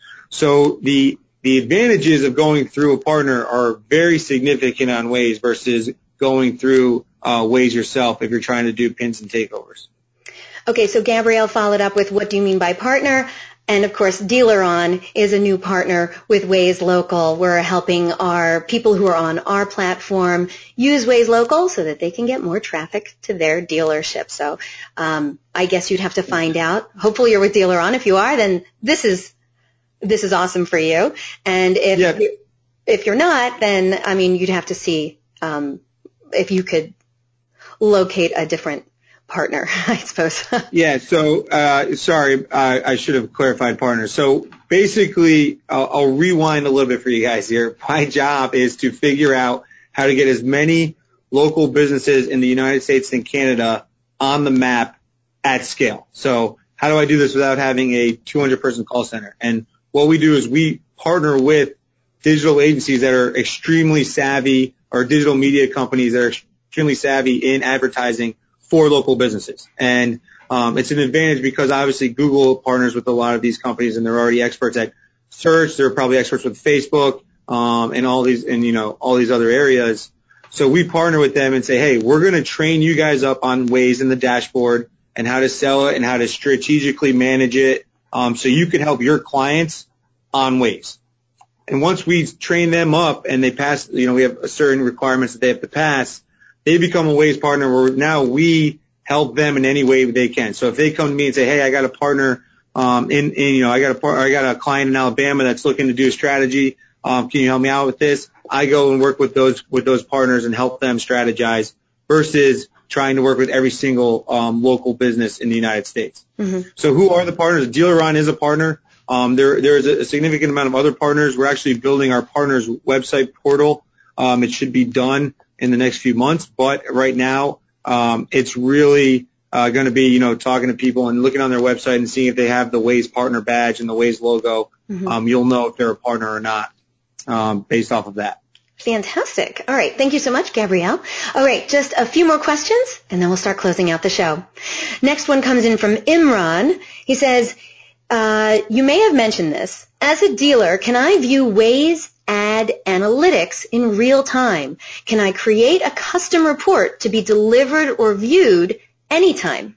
So the the advantages of going through a partner are very significant on Waze versus going through uh, Waze yourself if you're trying to do pins and takeovers. Okay, so Gabrielle followed up with what do you mean by partner? And, of course, Dealer On is a new partner with Waze Local. We're helping our people who are on our platform use Waze Local so that they can get more traffic to their dealership. So um, I guess you'd have to find out. Hopefully you're with Dealer On. If you are, then this is this is awesome for you. And if yeah. you're, if you're not, then, I mean, you'd have to see um, if you could locate a different partner, I suppose. yeah, so, uh, sorry, uh, I should have clarified partner. So basically, I'll, I'll rewind a little bit for you guys here. My job is to figure out how to get as many local businesses in the United States and Canada on the map at scale. So how do I do this without having a two hundred person call center? And what we do is we partner with digital agencies that are extremely savvy or digital media companies that are extremely savvy in advertising for local businesses. And um, it's an advantage because obviously Google partners with a lot of these companies and they're already experts at search. They're probably experts with Facebook um, and all these and, you know, all these other areas. So we partner with them and say, hey, we're going to train you guys up on Waze in the dashboard and how to sell it and how to strategically manage it um, so you can help your clients on Waze. And once we train them up and they pass, you know, we have certain requirements that they have to pass, they become a Waze partner where now we help them in any way they can. So if they come to me and say, hey, I got a partner um, in, in, you know, I got a par- I got a client in Alabama that's looking to do a strategy. Um, can you help me out with this? I go and work with those with those partners and help them strategize versus trying to work with every single um, local business in the United States. Mm-hmm. So who are the partners? Dealer On is a partner. Um, there there is a significant amount of other partners. We're actually building our partners website portal. Um, it should be done in the next few months, but right now um, it's really uh, going to be, you know, talking to people and looking on their website and seeing if they have the Waze partner badge and the Waze logo. Mm-hmm. Um, you'll know if they're a partner or not um, based off of that. Fantastic. All right. Thank you so much, Gabrielle. All right. Just a few more questions, and then we'll start closing out the show. Next one comes in from Imran. He says, uh, you may have mentioned this. As a dealer, can I view Waze ad analytics in real time? Can I create a custom report to be delivered or viewed anytime?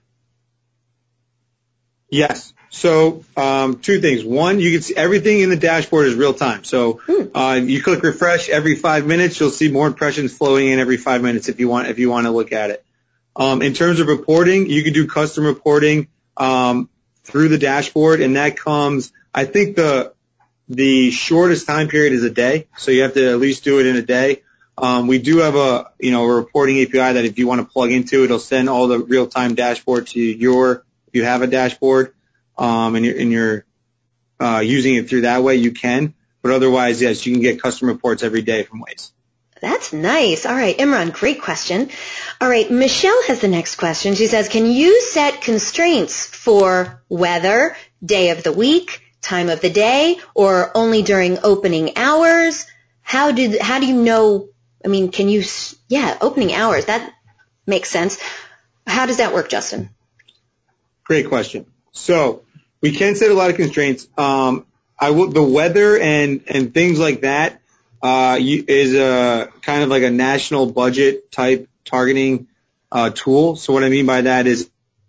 Yes. So um, two things. One, you can see everything in the dashboard is real time. So uh, you click refresh every five minutes. You'll see more impressions flowing in every five minutes if you want if you want to look at it. Um, in terms of reporting, you can do custom reporting um, through the dashboard, and that comes. I think the The shortest time period is a day, so you have to at least do it in a day. Um, we do have a, you know, a reporting A P I that if you want to plug into, it'll send all the real-time dashboard to your, if you have a dashboard, um, and you're, and you're uh, using it through that way, you can. But otherwise, yes, you can get custom reports every day from Waze. That's nice. All right, Imran, great question. All right, Michelle has the next question. She says, can you set constraints for weather, day of the week, time of the day, or only during opening hours? How do, how do you know, I mean, can you, yeah, opening hours, that makes sense. How does that work, Justin? Great question. So we can set a lot of constraints. Um, I will, the weather and, and things like that, uh, you, is a kind of like a national budget type targeting, uh, tool. So what I mean by that is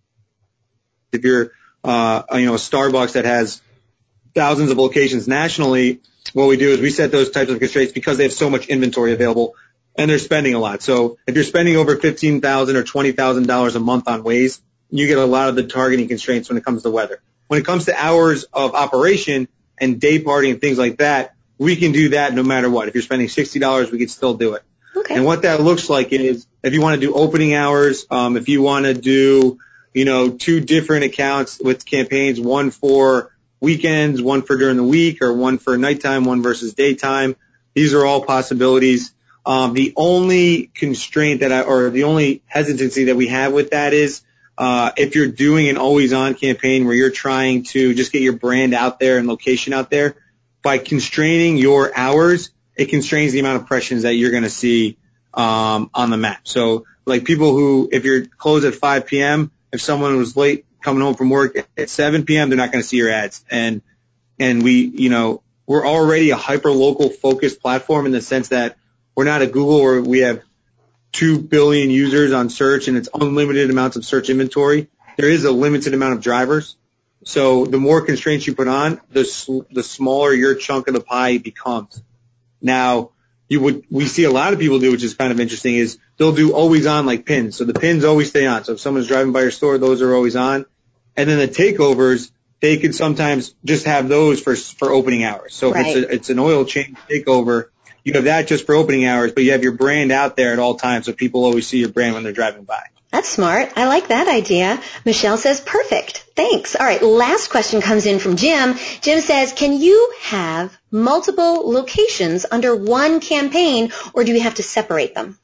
if you're, uh, you know, a Starbucks that has thousands of locations nationally, what we do is we set those types of constraints because they have so much inventory available and they're spending a lot. So if you're spending over fifteen thousand dollars or twenty thousand dollars a month on Waze, you get a lot of the targeting constraints when it comes to weather. When it comes to hours of operation and day party and things like that, we can do that no matter what. If you're spending sixty dollars, we can still do it. Okay. And what that looks like is if you want to do opening hours, um, if you want to do, you know, two different accounts with campaigns, one for weekends, one for during the week, or one for nighttime, one versus daytime, these are all possibilities. Um, the only constraint that I, or the only hesitancy that we have with that is uh, if you're doing an always-on campaign where you're trying to just get your brand out there and location out there, by constraining your hours, it constrains the amount of impressions that you're going to see um, on the map. So, like people who, if you're closed at five p.m., if someone was late coming home from work at seven p.m., they're not going to see your ads. And and we, you know, we're already a hyper-local focused platform in the sense that we're not a Google where we have two billion users on search and it's unlimited amounts of search inventory. There is a limited amount of drivers. So the more constraints you put on, the the smaller your chunk of the pie becomes. Now, you would we see a lot of people do, which is kind of interesting, is they'll do always on like pins. So the pins always stay on. So if someone's driving by your store, those are always on. And then the takeovers, they could sometimes just have those for for opening hours. So right. if it's a, it's an oil change takeover, you have that just for opening hours, but you have your brand out there at all times, so people always see your brand when they're driving by. That's smart. I like that idea. Michelle says, perfect. Thanks. All right, last question comes in from Jim. Jim says, can you have multiple locations under one campaign, or do you have to separate them?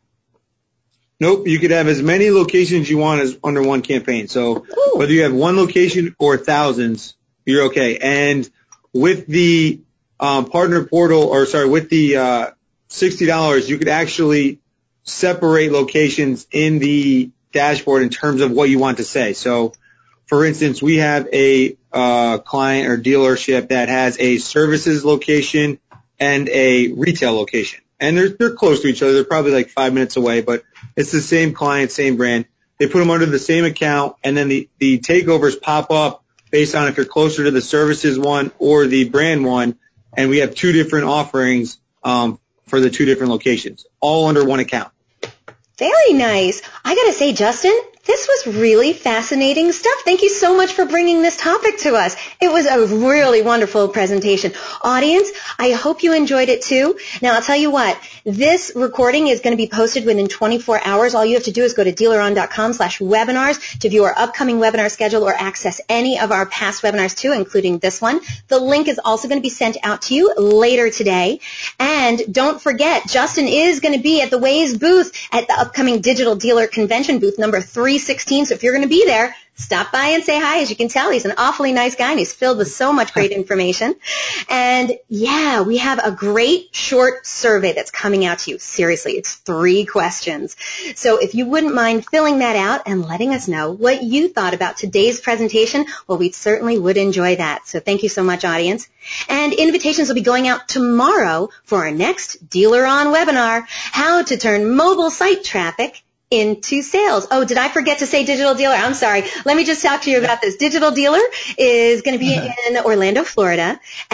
Nope, you could have as many locations you want as under one campaign. So Ooh. Whether you have one location or thousands, you're okay. And with the um, partner portal, or sorry, with the uh, sixty dollars, you could actually separate locations in the dashboard in terms of what you want to say. So, for instance, we have a uh, client or dealership that has a services location and a retail location. And they're, they're close to each other. They're probably like five minutes away, but it's the same client, same brand. They put them under the same account, and then the, the takeovers pop up based on if you're closer to the services one or the brand one, and we have two different offerings um, for the two different locations, all under one account. Very nice. I got to say, Justin, this was really fascinating stuff. Thank you so much for bringing this topic to us. It was a really wonderful presentation. Audience, I hope you enjoyed it too. Now, I'll tell you what, this recording is going to be posted within twenty-four hours. All you have to do is go to dealeron.com slash webinars to view our upcoming webinar schedule or access any of our past webinars too, including this one. The link is also going to be sent out to you later today. And don't forget, Justin is going to be at the Waze booth at the upcoming Digital Dealer Convention booth number three sixteen. So if you're going to be there, stop by and say hi. As you can tell, he's an awfully nice guy, and he's filled with so much great information. And, yeah, we have a great short survey that's coming out to you. Seriously, it's three questions. So if you wouldn't mind filling that out and letting us know what you thought about today's presentation, well, we certainly would enjoy that. So thank you so much, audience. And invitations will be going out tomorrow for our next Dealer On webinar, How to Turn Mobile Site Traffic into Sales. Oh, did I forget to say Digital Dealer? I'm sorry. Let me just talk to you about this. Digital Dealer is going to be in Orlando, Florida, and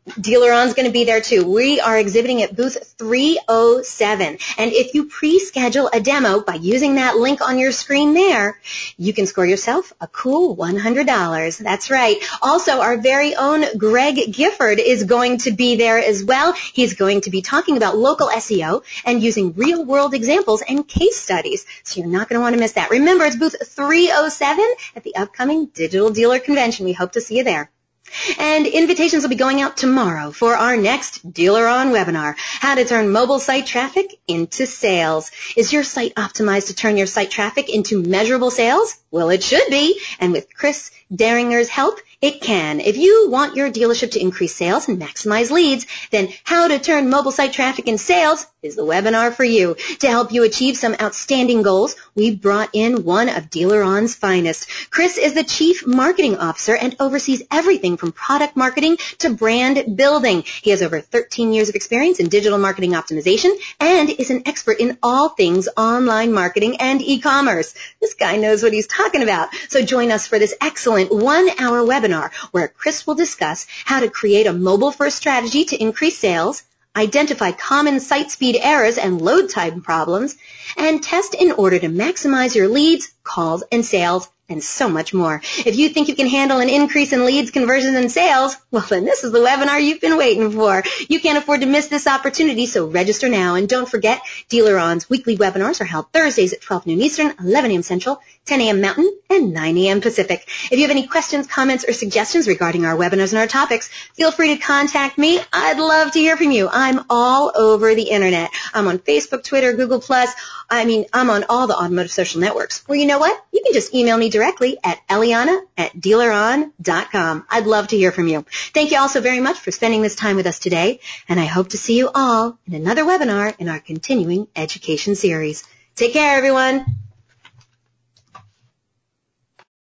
Dealer On's going to be there too. We are exhibiting at booth three oh seven. And if you pre-schedule a demo by using that link on your screen there, you can score yourself a cool one hundred dollars. That's right. Also, our very own Greg Gifford is going to be there as well. He's going to be talking about local S E O and using real-world examples and case studies. So you're not going to want to miss that. Remember, it's booth three oh seven at the upcoming Digital Dealer Convention. We hope to see you there. And invitations will be going out tomorrow for our next Dealer On webinar, how to turn mobile site traffic into sales. Is your site optimized to turn your site traffic into measurable sales? Well, it should be. And with Chris Deringer's help, it can. If you want your dealership to increase sales and maximize leads, then How to Turn Mobile Site Traffic into Sales is the webinar for you. To help you achieve some outstanding goals, we brought in one of Dealer On's finest. Chris is the Chief Marketing Officer and oversees everything from product marketing to brand building. He has over thirteen years of experience in digital marketing optimization and is an expert in all things online marketing and e-commerce. This guy knows what he's talking about. So join us for this excellent one-hour webinar where Chris will discuss how to create a mobile-first strategy to increase sales, identify common site speed errors and load time problems, and test in order to maximize your leads, calls, and sales, and so much more. If you think you can handle an increase in leads, conversions, and sales, well, then this is the webinar you've been waiting for. You can't afford to miss this opportunity, so register now. And don't forget, Dealer On's weekly webinars are held Thursdays at twelve noon Eastern, eleven a.m. Central, ten a.m. Mountain, and nine a.m. Pacific. If you have any questions, comments, or suggestions regarding our webinars and our topics, feel free to contact me. I'd love to hear from you. I'm all over the Internet. I'm on Facebook, Twitter, Google Plus. I mean, I'm on all the automotive social networks. Well, you know what? You can just email me directly at Eliana at dealer on dot com. I'd love to hear from you. Thank you all so very much for spending this time with us today, and I hope to see you all in another webinar in our continuing education series. Take care, everyone.